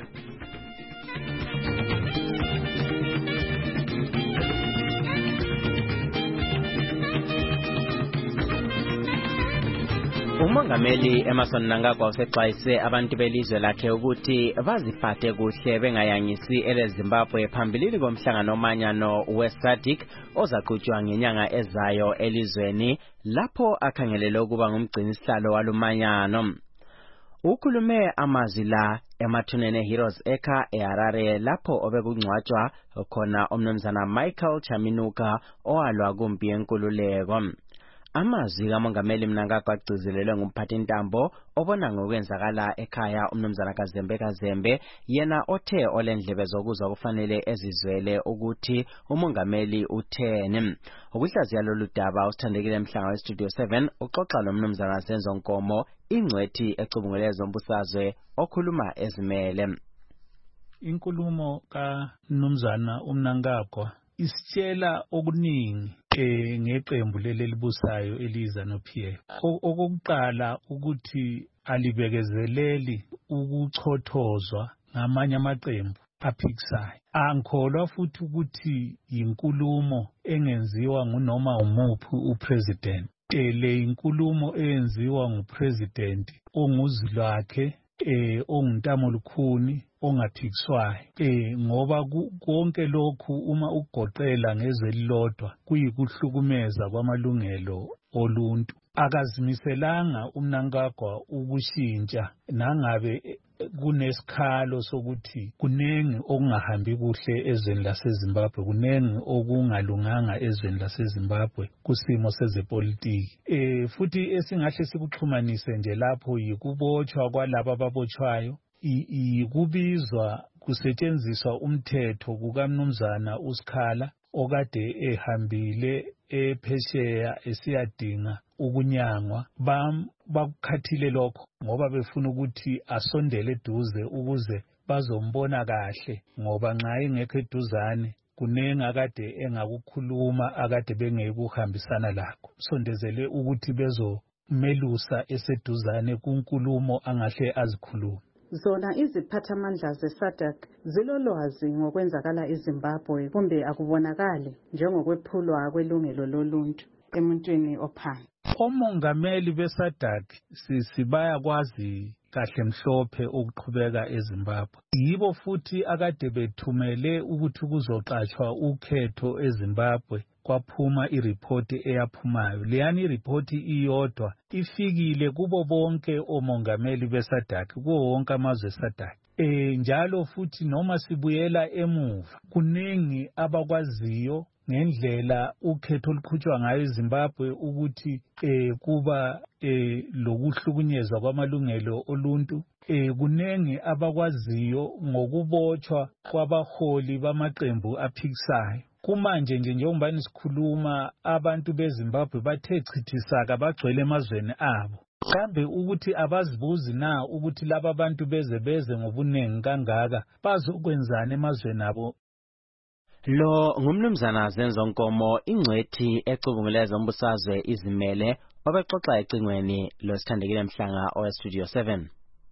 Umongameli Emmerson Mnangagwa usexwayise abantu belizwe lakhe ukuthi baziphathe kuhle bengayangisi eleZimbabwe phambilini komhlangano omanyano we-SADC ozaqhutshwa ngenyanga ezayo elizweni lapho akhangelele ukuba ngumgcinisihlalo walumanyano. Ukhulume amazwi la emathuneni Heroes Eka eHarare lapho obekungcwatshwa khona umnumzana Michael Chaminuka owalwa kumpi yenkululeko. Amazwi kamongameli Mnangagwa agcizelelwe ngumphathintambo obona ngokwenzakala ekhaya umnumzana Kazembe yena othe olendlebe zokuzwa kufanele ezizwele ukuthi umongameli utheni. Ukuhlaziya lolu daba usithandekile emhlanga we-Studio 7 uxoxa nomnumzana Zenzo Nkomo ingcwethi ecubungule zombusazwe okhuluma ezimele. Inkulumo kaMnumzana uMnangagwa isitshela okuningi ngeqembu lelibusayo eliza noPF. Okokuqala ukuthi alibekezeleli ukuchothozwa ngamanye amaqembu aphikisayo. Angikholwa futhi ukuthi inkulumo engenziwa ngunoma umuphi upresident. Le inkulumo eyenziwa ngupresident onguzilwakhe onguntamolukhuni ongaphikiswayo ngoba konke lokhu uma ugoqela ngezwe elilodwa kuyikuhlukumeza kwamalungelo oluntu. Akazimiselanga uMnangagwa ukushintsha nangabe kunesikhalo sokuthi kunengi okungahambi kuhle ezweni laseZimbabwe, kunengi okungalunganga ezweni laseZimbabwe kusimo sezepolitiki. Futhi esingahle sikuxhumanise nje lapho yikubotshwa kwalabo ababotshwayo, yikubizwa kusetshenziswa umthetho kukaMnumzana uSkhala okade ehambile ephesheya esiyadinga ukunyangwa. Bakukhathile lokho ngoba befuna ukuthi asondele eduze ukuze bazombona kahle, ngoba nxa engekho eduzane kunengi akade engakukhuluma akade bengekuhambisana lakho. Sondezele ukuthi bezomelusa eseduzane kunkulumo angahle azikhuluma. Zona iziphathamandla ze-SADC zilolwazi ngokwenzakala eZimbabwe kumbe akubonakali njengokwephulwa kwelungelo loluntu emuntwini ophansi. Omongameli beSADC sibayakwazi kahle mhlophe ukuqhubeka eZimbabwe. Yibo futhi akade bethumele ukuthi kuzoqatshwa ukhetho eZimbabwe. Kwaphuma iripoti eyaphumayo. Leyani iripoti iyodwa ifikile kubo bonke omongameli beSADC, kuwo wonke amazwe eSADC. Njalo futhi noma sibuyela emuva, kuningi abakwaziyo ngendlela ukhetho olukhutshwa ngayo eZimbabwe ukuthi kuba lokuhlukunyezwa kwamalungelo oluntu. Kuningi abakwaziyo ngokubotshwa kwabaholi bamaqembu aphikisayo. Kumanje nje njengoba nisikhuluma abantu beZimbabwe bathe chithisaka bagcwele emazweni abo. Kambe ukuthi abazibuzi na ukuthi laba bantu beze ngobunengi kangaka bazokwenzana emazweni abo? Lo ngumnumzana Zenzo Nkomo, ingcwethi ecubunguleza umbusazwe izimele, obexoxa ecingweni losithandekile Mhlanga oweStudio 7.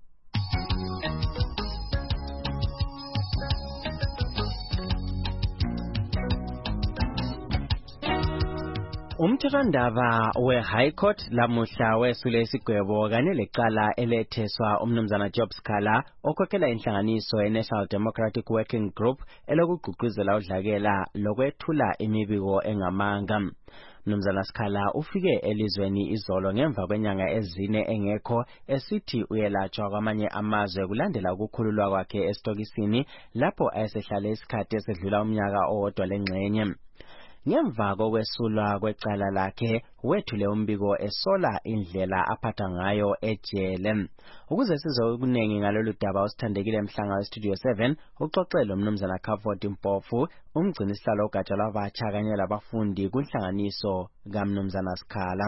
Umthethwandaba we-High Court lamuhla wesule isigwebo kanye lecala eletheswa umnumzana Job Sikhala okhokhela inhlanganiso ye-National Democratic Working Group elokugqugquzela udlakela lokwethula imibiko engamanga. Mnumzana Sikhala ufike elizweni izolo ngemva kwenyanga ezine engekho esithi uyelatshwa kwamanye amazwe kulandela ukukhululwa kwakhe esitokisini lapho ayesehlale isikhathi esedlula umnyaka owodwa lengxenye. Ngemva kokwesulwa kwecala lakhe wethule umbiko esola indlela aphatha ngayo ejele. Ukuze sizwe okuningi ngalolu daba usithandekile Mhlanga weStudio 7 uxoxele umnumzana Comfort Mpofu, umgcinisihlalo ogatsha lwabatsha kanye labafundi kunhlanganiso kaMnumzana Sikhala.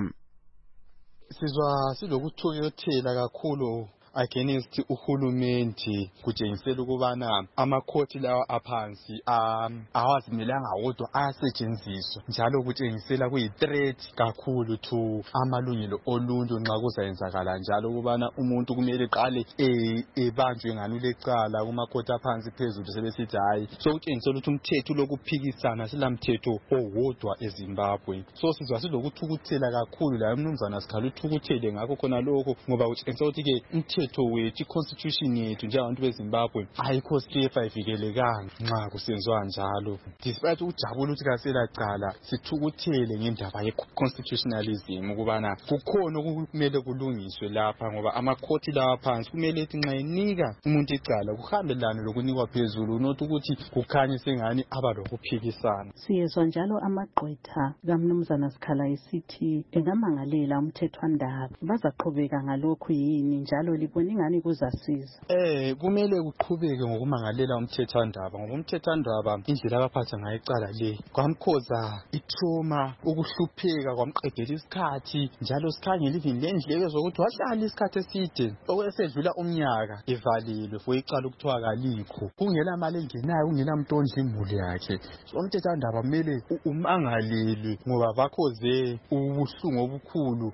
Sizwa silokuthokothela kakhulu against uhulumende kutshengisela ukubana amakhoti lawa aphansi awazimelanga wodwa ayasetshenziswa, njalo kutshengisela kuyi-threat kakhulu to amalungelo oluntu nxa kuzayenzakala njalo ukubana umuntu kumele qale ebanjwe ngani lecala kumakhoti aphansi phezulu sebesithi hayi. So kutshengisela ukuthi umthetho lokuphikisana silamthetho owodwa eZimbabwe. So sizwa silokuthukuthela kakhulu la umnumzana Sikhala uthukuthele ngakho khona lokho ngoba kutshengisela ukuthi ke umthetho wethu i-constitution yethu njengabantu beZimbabwe ayikho safe, ayivikelekanga nxa kusenziwa njalo. Despite ukujabula ukuthi kaselacala sithukuthele ngendaba ye-constitutionalism ukubana kukhona okumele kulungiswe lapha ngoba amakhoti lawa phansi kumele ethi nxa enika umuntu icala kuhambelane lokunikwa phezulu, not ukuthi kukhanye sengani aba lokuphikisana. Siyezwa njalo amagqwetha kaMnumzana Sikhala esithi engamangalela umthethwandaba. Bazaqhubeka ngalokhu yini njalo libona ingani kuzasiza? Kumele kuqhubeke ngokumangalela umthethwandaba ngoba umthethwandaba indlela abaphatha ngayo icala le kwamkhoza itrauma, ukuhlupheka, kwamqedela isikhathi, njalo sikhangela even lendleko zokuthi wahlala isikhathi eside okwesedlula umnyaka evalile for icala ukuthiwa kalikho, kungela mali engenayo, kungela muntu ondla imuli yakhe. So umthethwandaba kumele umangalelwe ngoba bakhoze ubuhlungu obukhulu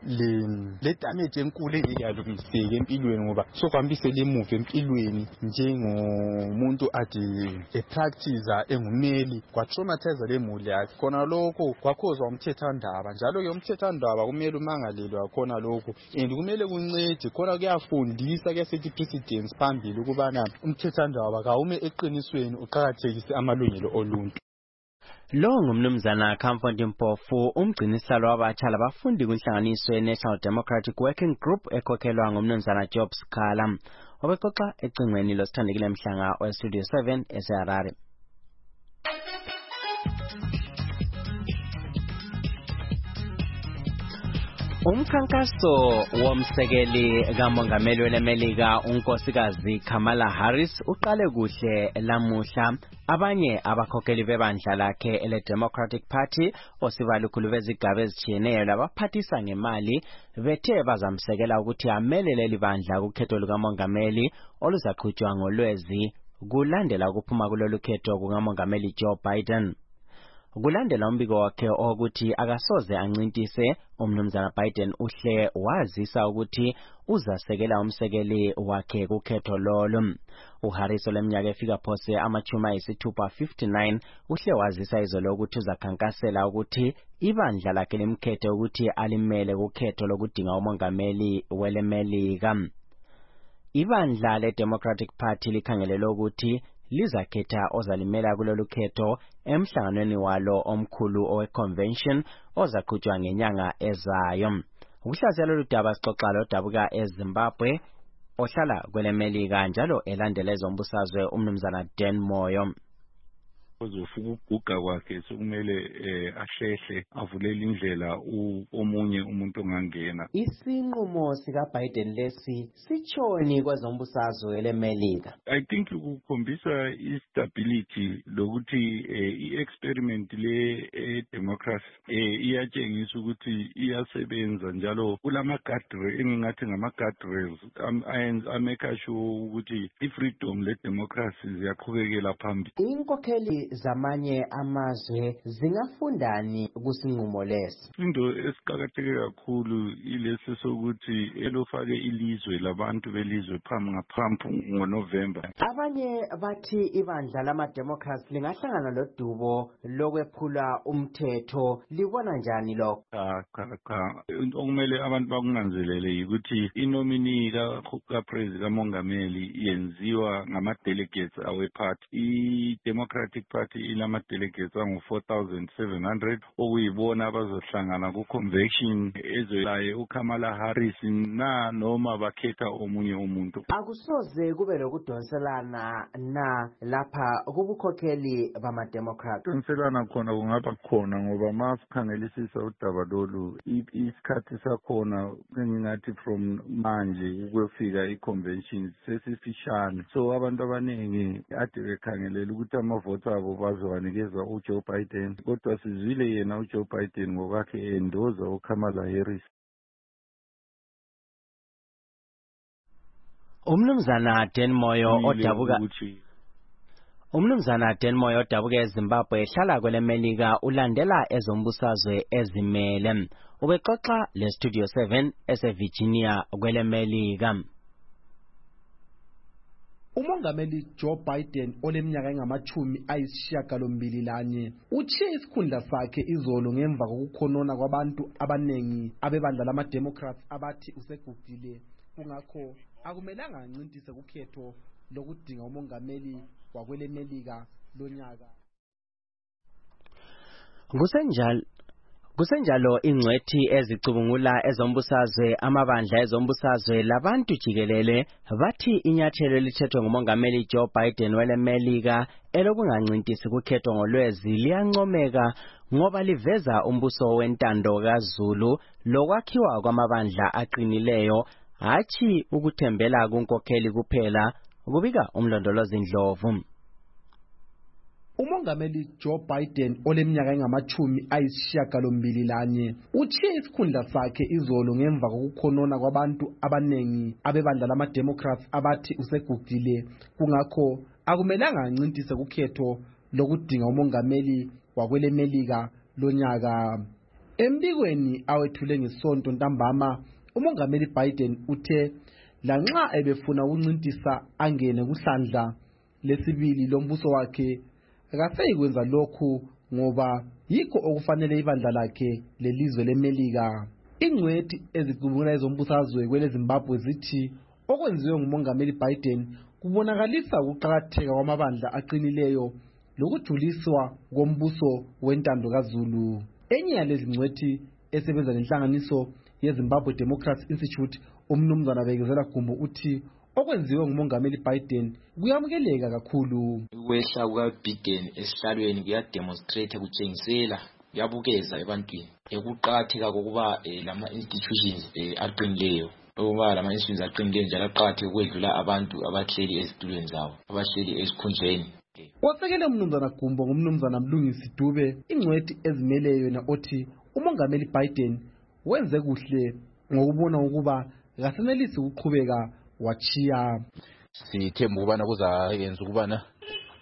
le damage enkulu engeke yalungiseka empilweni ngoba sokuhambisela emuva empilweni njengomuntu ade epractice engumeli kwatraumatize lemuli yakhe. Khona lokho kwakhozwa umthethwandaba, njalo ke umthethwandaba kumele umangalelwe khona lokho and kumele kuncede khona kuyafundisa kuyasethi precedence phambili ukubana umthethwandaba kawume eqinisweni uqhakathekise amalungelo oluntu. Lo ngumnumzana Comfort Mpofu, umgcinisihlalo wabatsha labafundi kunhlanganiso ye-National Democratic Working Group ekhokhelwa ngumnumzana Job Sikhala. Obexoxa ecingweni losithandekile Mhlanga weStudio 7 eseHarare. Umkhankaso womsekeli kamongameli weMelika unkosikazi Kamala Harris uqale kuhle lamuhla. Abanye abakhokheli bebandla lakhe ele-Democratic Party osibalukhulu bezigaba ezitshiyeneyo labaphathisa ngemali bethe bazamsekela ukuthi amelele libandla kukhetho lukamongameli oluzaqhutshwa ngoLwezi kulandela ukuphuma kulolu khetho kukamongameli Joe Biden. kulandela umbiko wakhe ukuthi akasoze ancintise. Umnumzana Biden uhle wazisa ukuthi uzasekela umsekeli wakhe kukhetho lolo. uHarris oleminyaka efika phose amachumi ayisithupha 59 uhle wazisa izolo ukuthi uzakhankasela ukuthi ibandla lakhe limkhethe ukuthi alimele kukhetho lokudinga umongameli welemelika. Ibandla le-Democratic Party likhangelele ukuthi lizakhetha ozalimela kulolu khetho emhlanganweni walo omkhulu owe-convention ozaqhutshwa ngenyanga ezayo. Ukuhlaziya lolu daba sixoxa lodabuka eZimbabwe ohlala kwelemelika njalo elandela ezombusazwe umnumzana Dan Moyo. Ozofika ukuguga kwakhe sokumele ahlehle avulele indlela omunye umuntu ongangena. Isinqumo sika Biden lesi sichoni kwezombusazwe lemelika. I think ukukhombisa istability lokuthi i-experiment le democracy iyatshengisa ukuthi iyasebenza njalo kulama guardrails engingathi ngama guardrails ameka sure ukuthi i-freedom le democracy ziyaqhubekela phambili. Inkokheli zamanye amazwe zingafundani kusinqumo lesi. Into esiqakatheke kakhulu ilesi sokuthi elofake ilizwe labantu belizwe ngaphambi ngoNovember. Abanye bathi ibandla lama-Democrats lingahlangana lodubo lokwephula umthetho. Libona njani lokho? Cha. Okumele abantu bakunanzelele ukuthi inomini kaPresident kamongameli yenziwa ngama-delegates awe-party. I-Democratic Party ilama-delegates angu-4,700 okuyibona abazohlangana ku-convention ezolaye uKamala Harris noma bakhetha omunye umuntu. Akusoze kube lokudonselana lapha kubukhokheli bama-Democrat. Udonselana khona kungaba khona ngoba masikhangelisisa udaba lolu isikhathi sakhona engingathi from manje ukufika i-convention sesifishane. So abantu abaningi ade bekhangelela ukuthi amavoti abo bazowanikeza uJoe Biden kodwa sizwile yena uJoe Biden ngokwakhe endoza uKamala Harris. Umnumzana Dan Moyo odabuka eZimbabwe ehlala kwelemelika ulandela ezombusazwe ezimele. Ubexoxa leStudio 7 eseVirginia kwelemelika. Umongameli Joe Biden oleminyaka engama-81 utshiye isikhundla sakhe izolo ngemva kokukhonona kwabantu abanengi abebandla lama-Democrats abathi usegugile kungakho akumelanga ancintise kukhetho lokudinga umongameli wakwelemelika lonyaka. Kusenjalo ingcwethi ezicubungula ezombusazwe amabandla ezombusazwe labantu jikelele bathi inyathelo elithethwe ngumongameli Joe Biden welemelika elokungancintisi kukhetho ngolwezi liyancomeka ngoba liveza umbuso wentando kaZulu lokwakhiwa kwamabandla aqinileyo hathi ukuthembela kunkokheli kuphela, kubika umlondolozi Ndlovu. Umongameli Joe Biden oleminyaka engama-81 utshiye isikhundla sakhe izolo ngemva kokukhonona kwabantu abanengi abebandla lama-Democrats abathi usegugile kungakho akumelanga ancintise kukhetho lokudinga umongameli wakwelemelika lonyaka. Embikweni awethule ngesonto ntambama umongameli Biden uthe lanxa ebefuna ukuncintisa angene kuhlandla lesibili lombuso wakhe akaseyikwenza lokhu ngoba yikho okufanele ibandla lakhe lelizwe lemelika. Ingcwethi ezicubungula ezombusazwe kweleZimbabwe zithi okwenziwe ngumongameli Biden kubonakalisa ukuqakatheka kwamabandla aqinileyo lokujuliswa kombuso wentando kaZulu. Enye yalezi ngcwethi esebenza nenhlanganiso yeZimbabwe Democracy Institute umnumzana Bekezela Gumbo uthi okwenziwe ngumongameli Biden kuyamukeleka kakhulu. Ukwehla kukaBiden esihlalweni kuyademonstrate kutshengisela kuyabukeza ebantwini ukuqakatheka kokuba lama institutions aqinileyo ukuba lama institutions aqinileyo njalo aqakatheke ukwedlula abantu abahleli ezitulweni zabo abahleli esikhundleni. Wasekele umnumzana Gumbo ngumnumzana Mlungisi Dube ingcwethi ezimeleyo yena othi umongameli Biden wenze kuhle ngokubona ukuba akasenelisi ukuqhubeka wachiya. Sithemba ukubana kuzayenza ukubana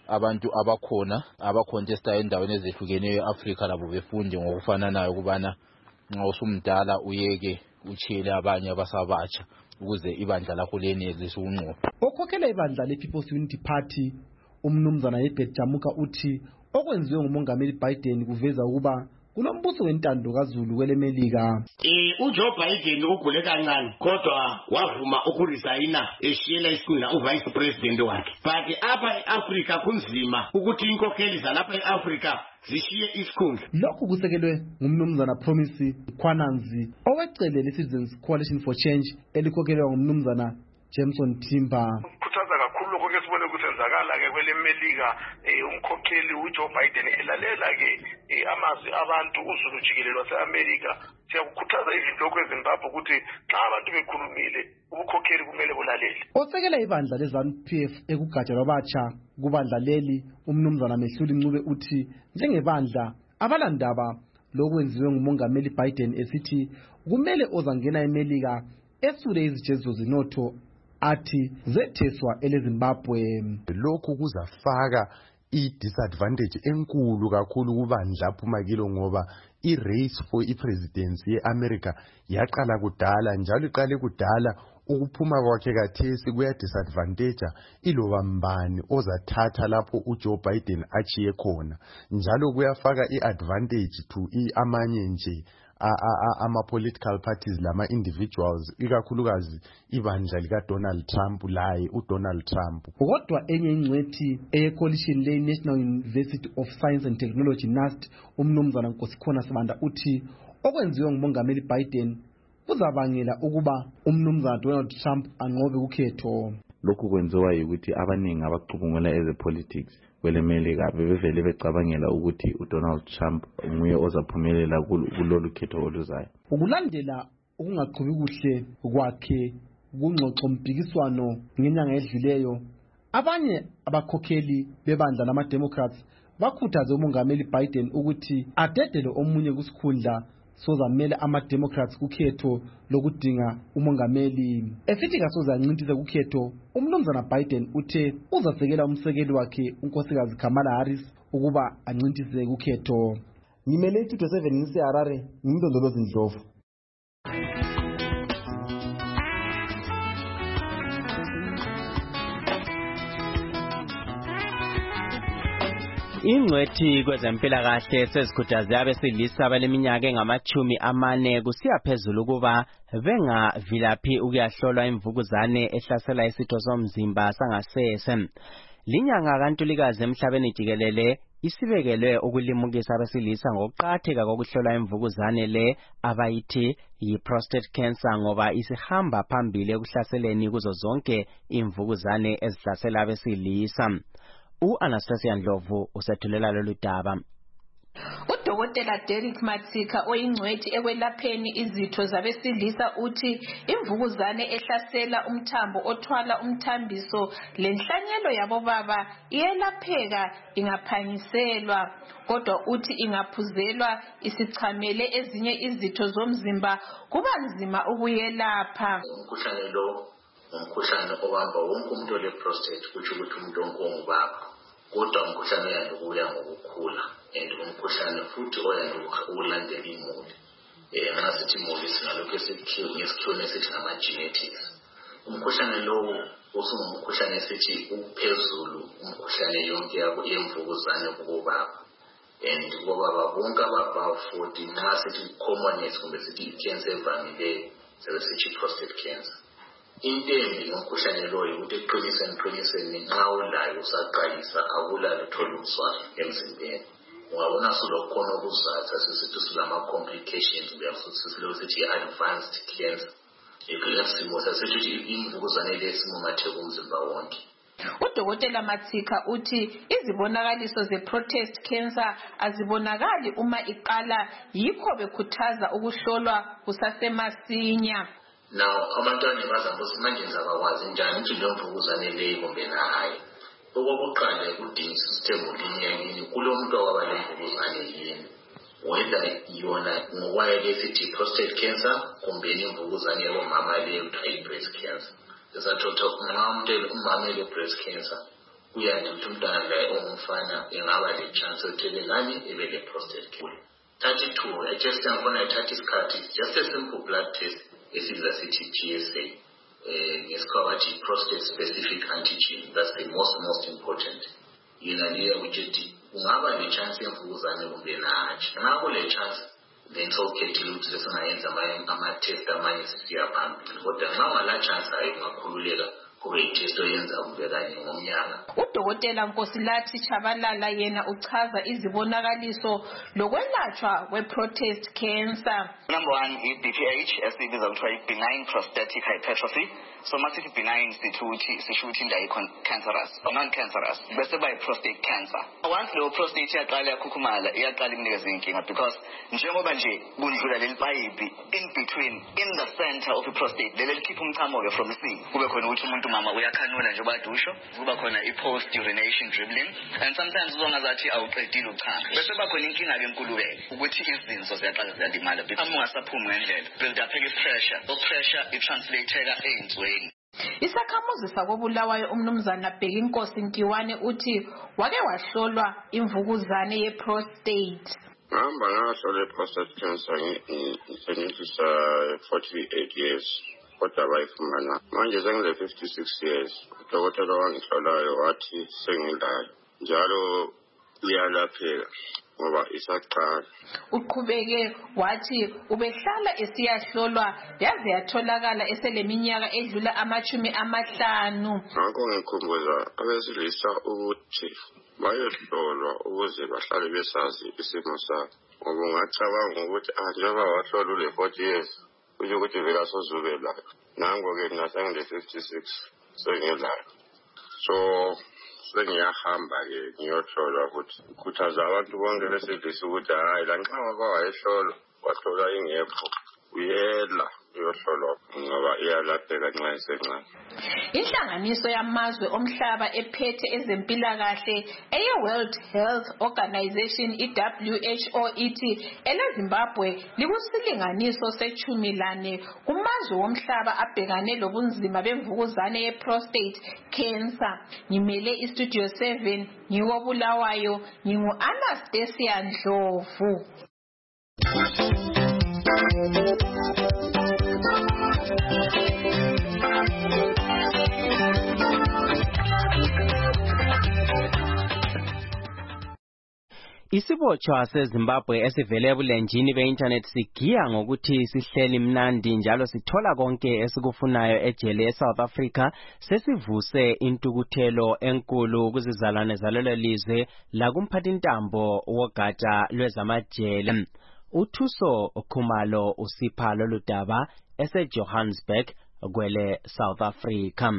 abantu abakhonjesta endaweni ezehlukeneyo eAfrica labo befunde ngokufananayo ukubana nxa usumdala uyeke uchele abanye abasabatsha ukuze ibandla lakho lenelise ukunqoba. Okhokhela ibandla lePeople's Unity Party umnumzana Herbert Jamuka uthi okwenziwe ngumongameli Biden kuveza ukuba kunombuso wentando kaZulu kwelemelika. uJoe Biden ugule kancane kodwa wavuma ukuresigna eshiyela isikhundla uvice president wakhe. But apha eAfrica kunzima ukuthi inkokheli zalapha eAfrica zishiye isikhundla. Lokhu kusekelwe ngumnumzana Promise Khwananzi owecele leCitizens Coalition for Change elikhokelwa ngumnumzana Jameson Timber. Kuthaza kakhulu lokho ke sibone kusenzakala ke kwelemelika umkhokheli uJoe Biden elalela ke amazwi abantu uZulu jikelele waseAmerica. Siyakukhuthaza izinto kweZimbabwe ukuthi xa abantu bekhulumile ubukhokheli kumele bulalele. Osekela ibandla leZANU-PF ekugatsha lwabatsha kubandla leli umnumzana Mehluli Ncube uthi njengebandla abalandaba lokwenziwe ngumongameli Biden esithi kumele ozangena eMelika esule izijezo zinotho athi zetheswa eleZimbabwe. Lokhu kuzafaka i-disadvantage enkulu kakhulu kubandla aphuma kilo ngoba i-race for i-presidency ye-America yaqala kudala njalo iqale kudala. Ukuphuma kwakhe kathesi kuyadisadvantage iloba mbani ozathatha lapho uJoe Biden achiye khona njalo kuyafaka i-advantage to amanye nje ama-political parties lama-individuals ikakhulukazi ibandla likaDonald Trump laye uDonald Trump. Kodwa enye ingcwethi eyecoalition le-National University of Science and Technology NUST umnumzana Nkosikhona Sibanda uthi okwenziwe ngumongameli Biden kuzabangela ukuba umnumzana Donald Trump anqobe ukhetho. Lokhu kwenziwa ukuthi abaningi abacubungula ezepolitics kwelemelika bevele becabangela ukuthi uDonald Trump nguye ozaphumelela kulolu khetho oluzayo. Ukulandela ukungaqhubi kuhle kwakhe kungxoxo mpikiswano ngenyanga edlileyo abanye abakhokheli bebandla lama-Democrats bakhuthaze umongameli Biden ukuthi adedele omunye kusikhundla sozamele ama-Democrats kukhetho lokudinga umongameli. Esithi kasoze ancintise kukhetho umnumzana Biden uthe uzasekela umsekeli wakhe unkosikazi Kamala Harris ukuba ancintise kukhetho. Ngimele 27 ngiseHarare ngimndondolozi Ndlovu. Ingcwethi kwezempilakahle sezikhuthaze abesilisa abaleminyaka engama-40 kusiya phezulu ukuba bengavilaphi ukuyahlolwa imvukuzane ehlasela isitho somzimba sangasese. Linyanga kaNtulikazi emhlabeni jikelele isibekelwe ukulimukisa abesilisa ngokuqakatheka kokuhlolwa imvukuzane le abayithi yi-prostate cancer ngoba isihamba phambili ekuhlaseleni kuzo zonke imvukuzane ezihlasela abesilisa. U-Anastasia Ndlovu usethulela lolu daba. Udokotela Derek Matsika oyingcwethi ekwelapheni izitho zabesilisa uthi imvukuzane ehlasela umthambo othwala umthambiso lenhlanyelo yabobaba iyelapheka ingaphangiselwa kodwa uthi ingaphuzelwa isichamele ezinye izitho zomzimba kuba nzima ukuyelapha. Umkhuhlane lo umkhuhlane obamba wonke umuntu ole-prostate kutsho ukuthi umuntu wonke ongubaba kodwa umkhuhlane uyanda ukuya ngokukhula and umkhuhlane futhi oyanda ukulandela imuli. Nxa sithi imuli sinalokhu ngesikhiweni esithi ngama-genetics. Umkhuhlane lowo usungumkhuhlane esithi uphezulu umkhuhlane yonke yabo yemvukuzane kubobaba and kubobaba bonke ababava 40 nxa sithi commonest kumbe sithi i-cancer evamileyo sebesithi prostate cancer. Intembi yomkhuhlane loyo ukuthi eqiniseni nxa ulayo usaqalisa akulalo thola umswalo emzimbeni. Ungabona sulokhona okuzatha sisithi silama-complications sithi i-advanced cancer. Simo sasithi imvukuzane lesimumatheka umzimba wonke. Udokotela Matsika uthi izibonakaliso ze-prostate cancer azibonakali uma iqala yikho bekhuthaza ukuhlolwa kusasemasinya. Now abantwana bazambuza manje ngizakwazi njani ukuthi leyo mvukuzane leyo kumbe hayi. Okokuqala kudinga system linyangini kulo muntu owaba le mvukuzane yini. Whether yona ngokwayo lesithi prostate cancer kumbe imvukuzane yabomama leyo breast cancer. Desathola umama le breast cancer kuyathi ukuthi umntwana laye ongumfana engaba le chance yokuthele nani ebe le prostate cancer. 32 just ngifuna ithatha isikhathi just a simple blood test esibiza sithi PSA ngesikhathi bathi prostate specific antigen. That's the most important. Yena liya ukuthi ungaba le chance yemvukuzane kumbe nathi. Ngakho le chance then sokhethile ukuthi sesingayenza ama-test amanye sisiya phambili kodwa nxa la chance ayingakhululeka kube itest oyenza kumbe kanye ngomnyaka. Udokotela Nkosilathi Chabalala yena uchaza izibonakaliso lokwelatshwa kwe-prostate cancer. Number 1 is BPH, esibiza kuthiwa benign prostatic hypertrophy. So masithi benign sisho ukuthi indawo cancerous or non-cancerous bese bayi prostate cancer. Once leyo prostate yaqala yakhukhumala iyaqala imnikeza inkinga because njengoba nje kundlula leli pipe in between in the center of the prostate leli likhipha umchamo from the kube khona ukuthi umuntu mama uyakhanula nje badusho kuba khona i-post urination dribbling and sometimes uzongazathi awuqedile uchama bese bakhona inkinga ke enkulu-ke ukuthi izinso ziyaqala ziyalimala because ungasaphumi ngendlela build up pressure pressure itranslatheka ey'nsweni. Isakhamuzi sakobulawayo umnumzana Bhekinkosi Nkiwane uthi wake wahlolwa imvukuzane ye-prostate. Ngihamba ngahlola i-prostate cancer ngisenyenzisa 48 years kodwa bayifumana manje sengile 56 years. Udokotela wangihlolayo wathi sengilayo njalo iyalapheka ngoba isaqala. Uqhubeke wathi ubehlala esiyahlolwa yaze yatholakala eseleminyaka edlula 50. Ngakho ngikhumbuza abesilisa ukuthi bayohlolwa ukuze bahlale besazi isimo sabo ngoba ungacabanga ukuthi njengoba wahlolwa ule 40 years kusho ukuthi vele asozube layo. Nango-ke mina sengile 56 sengilayo so sengiyahamba-ke ngiyohlolwa ukuthi ngikhuthaza abantu bonke besilisa ukuthi hayi la nxa wayehlolwa wahlolwa ingekho uyela uyohlolwa ngoba iyalapheka nxa isencane. Inhlanganiso yamazwe omhlaba ephethe ezempilakahle eye-World Health Organization i-WHO ithi eleZimbabwe likusilinganiso se-14 kumazwe womhlaba abhekane lobunzima bemvukuzane ye-prostate cancer. Ngimele iStudio 7 ngiwobulawayo ngingu-Anastasia Ndlovu. Isibotshwa seZimbabwe esivele ebulenjini be-internet sigiya ngokuthi sihleli mnandi njalo sithola konke esikufunayo ejele eSouth Africa sesivuse intukuthelo enkulu kuzizalwane zalelo lizwe lakumphathintambo wogatsha lwezamajele. Uthuso Khumalo usipha lolu daba ese-Johannesburg kwele South Africa.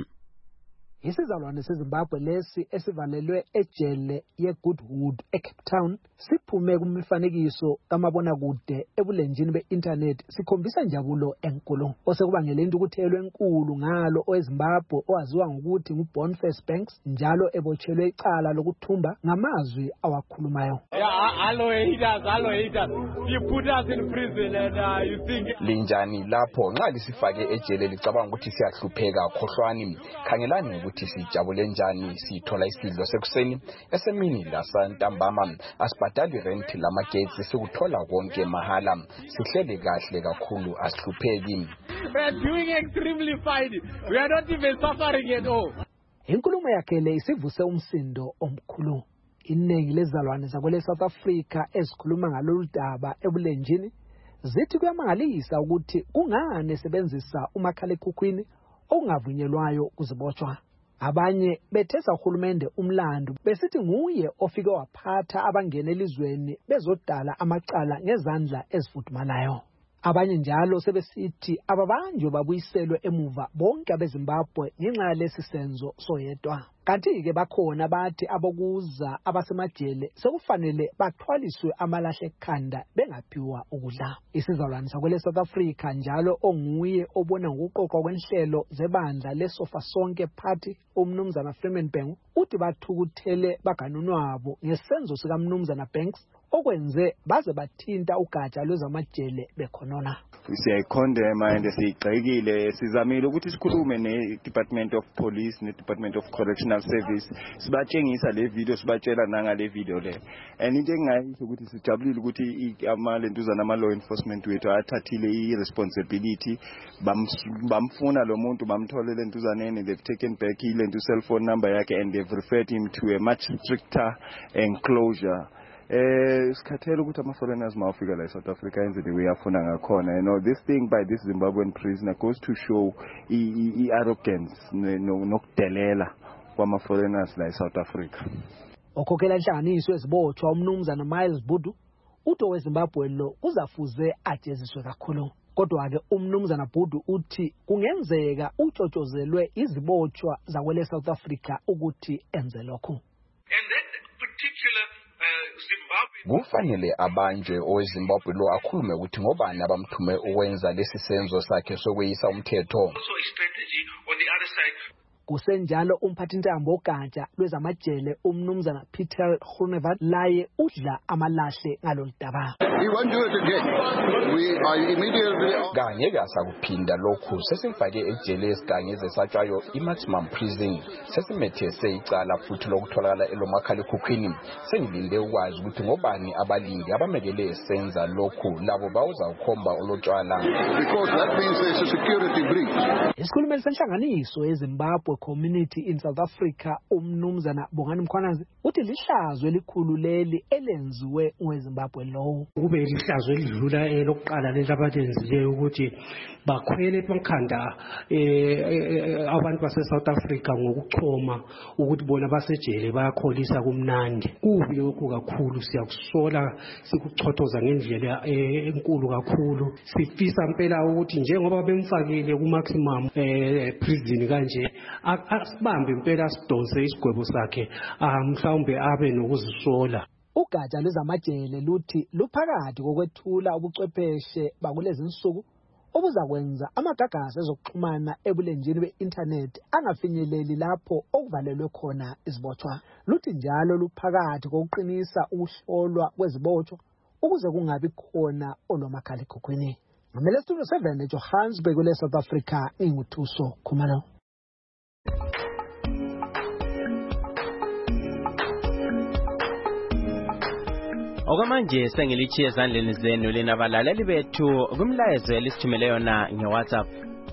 Isizalwane seZimbabwe lesi esivalelwe ejele yeGoodwood eCape Town siphume kumifanekiso kamabonakude ebulenjini be-internet sikhombisa injabulo enkulu osekubangele intukuthelo enkulu ngalo oweZimbabwe owaziwa ngokuthi nguBoniface Banks njalo ebotshelwe icala lokuthumba ngamazwi awakhulumayo. Hello haters. You put us in prison and you think linjani lapho nxa lisifake ejele licabanga ukuthi siyahlupheka khohlwani khangelani ukuthi sijabule njani sithola isidlo sekuseni esemini lasantambama asibhadali rent lamagetsi sikuthola konke mahala sihlele kahle kakhulu asihlupheki. We are doing extremely fine. We are not even suffering at all. Inkulumo yakhe le isivuse umsindo omkhulu. Iningi lezalwane zakwele South Africa ezikhuluma ngalolu daba ebulenjini zithi kuyamangalisa ukuthi kungane sebenzisa umakhalekhukhwini ongavunyelwayo kuzibotshwa. Abanye bethesa uhulumende umlando besithi nguye ofike waphatha abangena elizweni bezodala amacala ngezandla ezifudumalayo. Abanye njalo sebesithi ababanjwe babuyiselwe emuva bonke abeZimbabwe ngenxa yalesi senzo soyedwa. Kanti-ke bakhona bathi abokuza abasemajele sekufanele bathwaliswe amalahle ekhanda bengaphiwa ukudla. Isizalwane sakwele South Africa njalo onguye obona ngokuqoqwa kwenhlelo zebandla leSofa Sonke Party umnumzana Freeman Bhengu uthi bathukuthele baganunwabo ngesenzo sika mnumzana Banks okwenze baze bathinta ugatsha lwezamajele bekhonona. siyayicondema and siyigxekile. Sizamile ukuthi sikhulume ne-Department of Police ne-Department of Correctional Service sibatshengisa le video, sibatshela nanga le video le. And into engayisho ukuthi sijabulile ukuthi amalentuzana ama-law enforcement wethu athathile i-responsibility, bamfuna lo muntu, bamthole lentuzaneni, they've taken back ile cell phone number yakhe and they've referred him to a much stricter enclosure. Sikhathele ukuthi ama-foreigners mawafika la eSouth Africa enze the way afuna ngakhona. This thing by this Zimbabwean prisoner goes to show i-arrogance nokudelela kwama-foreigners la eSouth Africa. Okhokhela inhlanganiso ezibotshwa umnumzana Miles Budu uthi weZimbabwe lo kuzafuze ajeziswe kakhulu. Kodwa-ke umnumzana Budu uthi kungenzeka utshotshozelwe izibotshwa zakwele South Africa ukuthi enze lokho. Kufanele abanjwe oweZimbabwe lo akhulume ukuthi ngobani abamthume ukwenza lesi senzo sakhe sokweyisa umthetho. Kusenjalo umphathintambo ogatsha lwezamajele umnumzana Peter Groenewald laye udla amalahle ngaloludaba. Kanye kasakuphinda lokhu sesimfake ejele esigangeze satshwayo i-maximum prison. Sesimethese icala futhi lokutholakala elomakhalekhukhwini. Sengilinde ukwazi ukuthi ngobani abalindi abamekele esenza lokhu labo bawuzawukhomba olotshwala. Isikhulumeli senhlanganiso eZimbabwe Community in South Africa umnumzana Bongani Mkhwanazi uthi lihlazo elikhulu leli elenziwe ngoweZimbabwe lo. Kube lihlazo elidlula lokuqala leli abalenzileyo ukuthi bakhwele emakhanda abantu base South Africa ngokuchoma ukuthi bona basejele bayakholisa kumnandi. Kubi lokhu kakhulu, siyakusola sikuchothoza ngendlela enkulu kakhulu. Sifisa impela ukuthi njengoba bemfakile ku maximum prison kanje asibambe impela sidonse isigwebo sakhe mhlawumbe abe nokuzisola. Ugatsha lwezamajele luthi luphakathi kokwethula ubuchwepheshe bakulezi insuku obuzakwenza amagagasi ezokuxhumana ebulenjini be-internet angafinyeleli lapho okuvalelwe khona izibotshwa. Luthi njalo luphakathi kokuqinisa ukuhlolwa kwezibotshwa ukuze kungabi khona olomakhalekhukhwini. Ngamele Studio 7 eJohannesburg kule South Africa inguthuso Khumalo. Okwamanje sengilichiye ezandleni zenu lina balaleli bethu kumlayezo elisithumele yona ngeWhatsApp.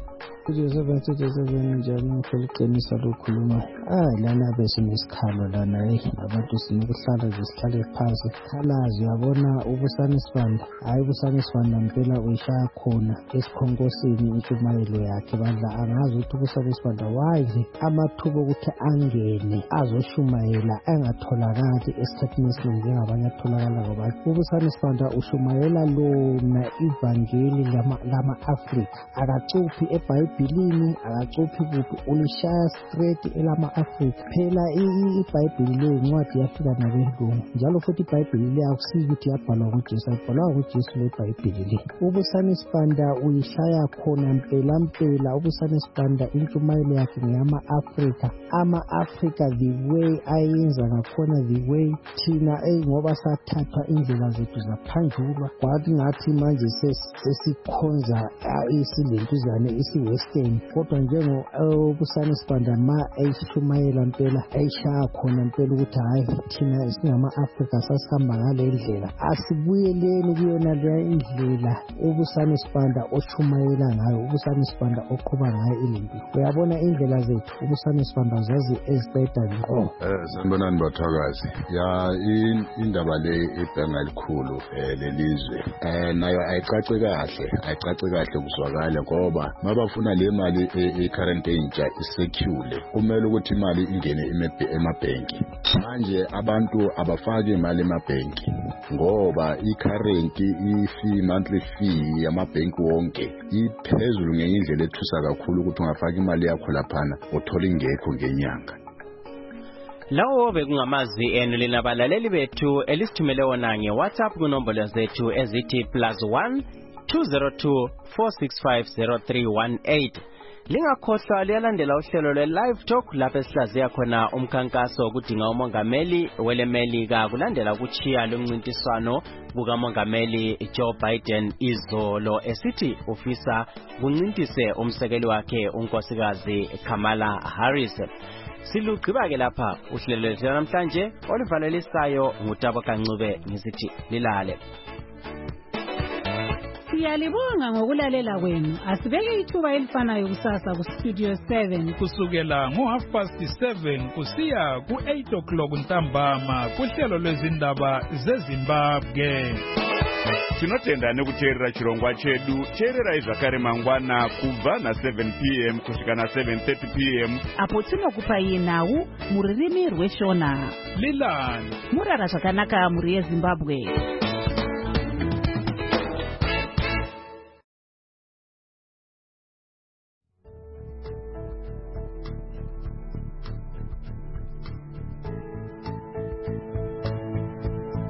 Njalo ngifeliqinisa lokhuluma lana besinesikhalo lana abantu sinokuhlala sihlale phansi khalazi uyabona ubusani sibanda ubusani sibanda mpela uyishaya khona esikhonkosini intshumayelo yakhe bandla angazi ukuthi ubusani sibanda wazi amathuba ukuthi angene azoshumayela angatholakali esikhathini esiningi ngabanye atholakala ngoba ubusani sibanda ushumayela lona ivangeli lama-Afrika akacuphi eBhayibhelini akacuphi kuphi ulishaya straight elama-Afrika phela iBhayibheli le incwadi yafika nabelungu njalo futhi iBhayibheli le akusizi ukuthi yabhalwa nguJesu ayibhalwa nguJesu le Bhayibheli le. Ubusani sibanda uyishaya khona mpela ubusani sibanda intshumayelo yakhe ngeyama-Afrika ama-Afrika the way ayenza ngakhona the way thina ngoba sathathwa indlela zethu zaphandlulwa kwathi ngathi manje sesikhonza isilentuzane isi-western kodwa ubusani sibanda ma ayishumayela mpela ayishaya khona mpela ukuthi hayi thina singama-Afrika sasihamba ngale ndlela asibuyeleni kuyona leya indlela ubusani sibanda oshumayela ngayo ubusani sibanda oqhuba ngayo ilempi. Uyabona indlela zethu ubusani sibanda zazi eziqeda ngqo. Sanibonani bathakazi ya indaba le ibhenga elikhulu lelizwe nayo ayicace kahle kuzwakala ngoba mabafuna le mali i-current entsha isecure kumele ukuthi imali ingene emabhenki. Manje abantu abafaki imali emabhenki ngoba i-current i-fee monthly fee yamabhenki wonke iphezulu ngendlela ethusa kakhulu ukuthi ungafaka imali yakho laphana uthola ingekho ngenyanga. Lawo bekungamazwi enu lina balaleli bethu elisithumele wona ngeWhatsApp kunombolo zethu ezithi +1 202 465 0318. Lingakhohlwa liyalandela uhlelo lwe-Live Talk lapho esihlaziya khona umkhankaso okudinga umongameli welemelika kulandela ukuchiya lomncintiswano kukamongameli Joe Biden izolo esithi ufisa kuncintise umsekeli wakhe unkosikazi Kamala Harris. Silugqiba ke lapha uhlelo lwethu namhlanje olivalelisayo ngutabo Kancube ngisithi lilale. Siyalibonga ngokulalela kwenu. Asibeke ithuba elifanayo kusasa ku Studio 7 kusukela ngo7:30 kusiya ku8 ntambama kuhlelo lwezindaba zeZimbabwe. Tinotenda nekuteerera chirongwa chedu. Teererai zvakare mangwana kubva na7 p.m. kusvika na7:30 p.m. apo tinokupai nhau muririmi rweshona. Lilani murara zvakanaka muri yeZimbabwe.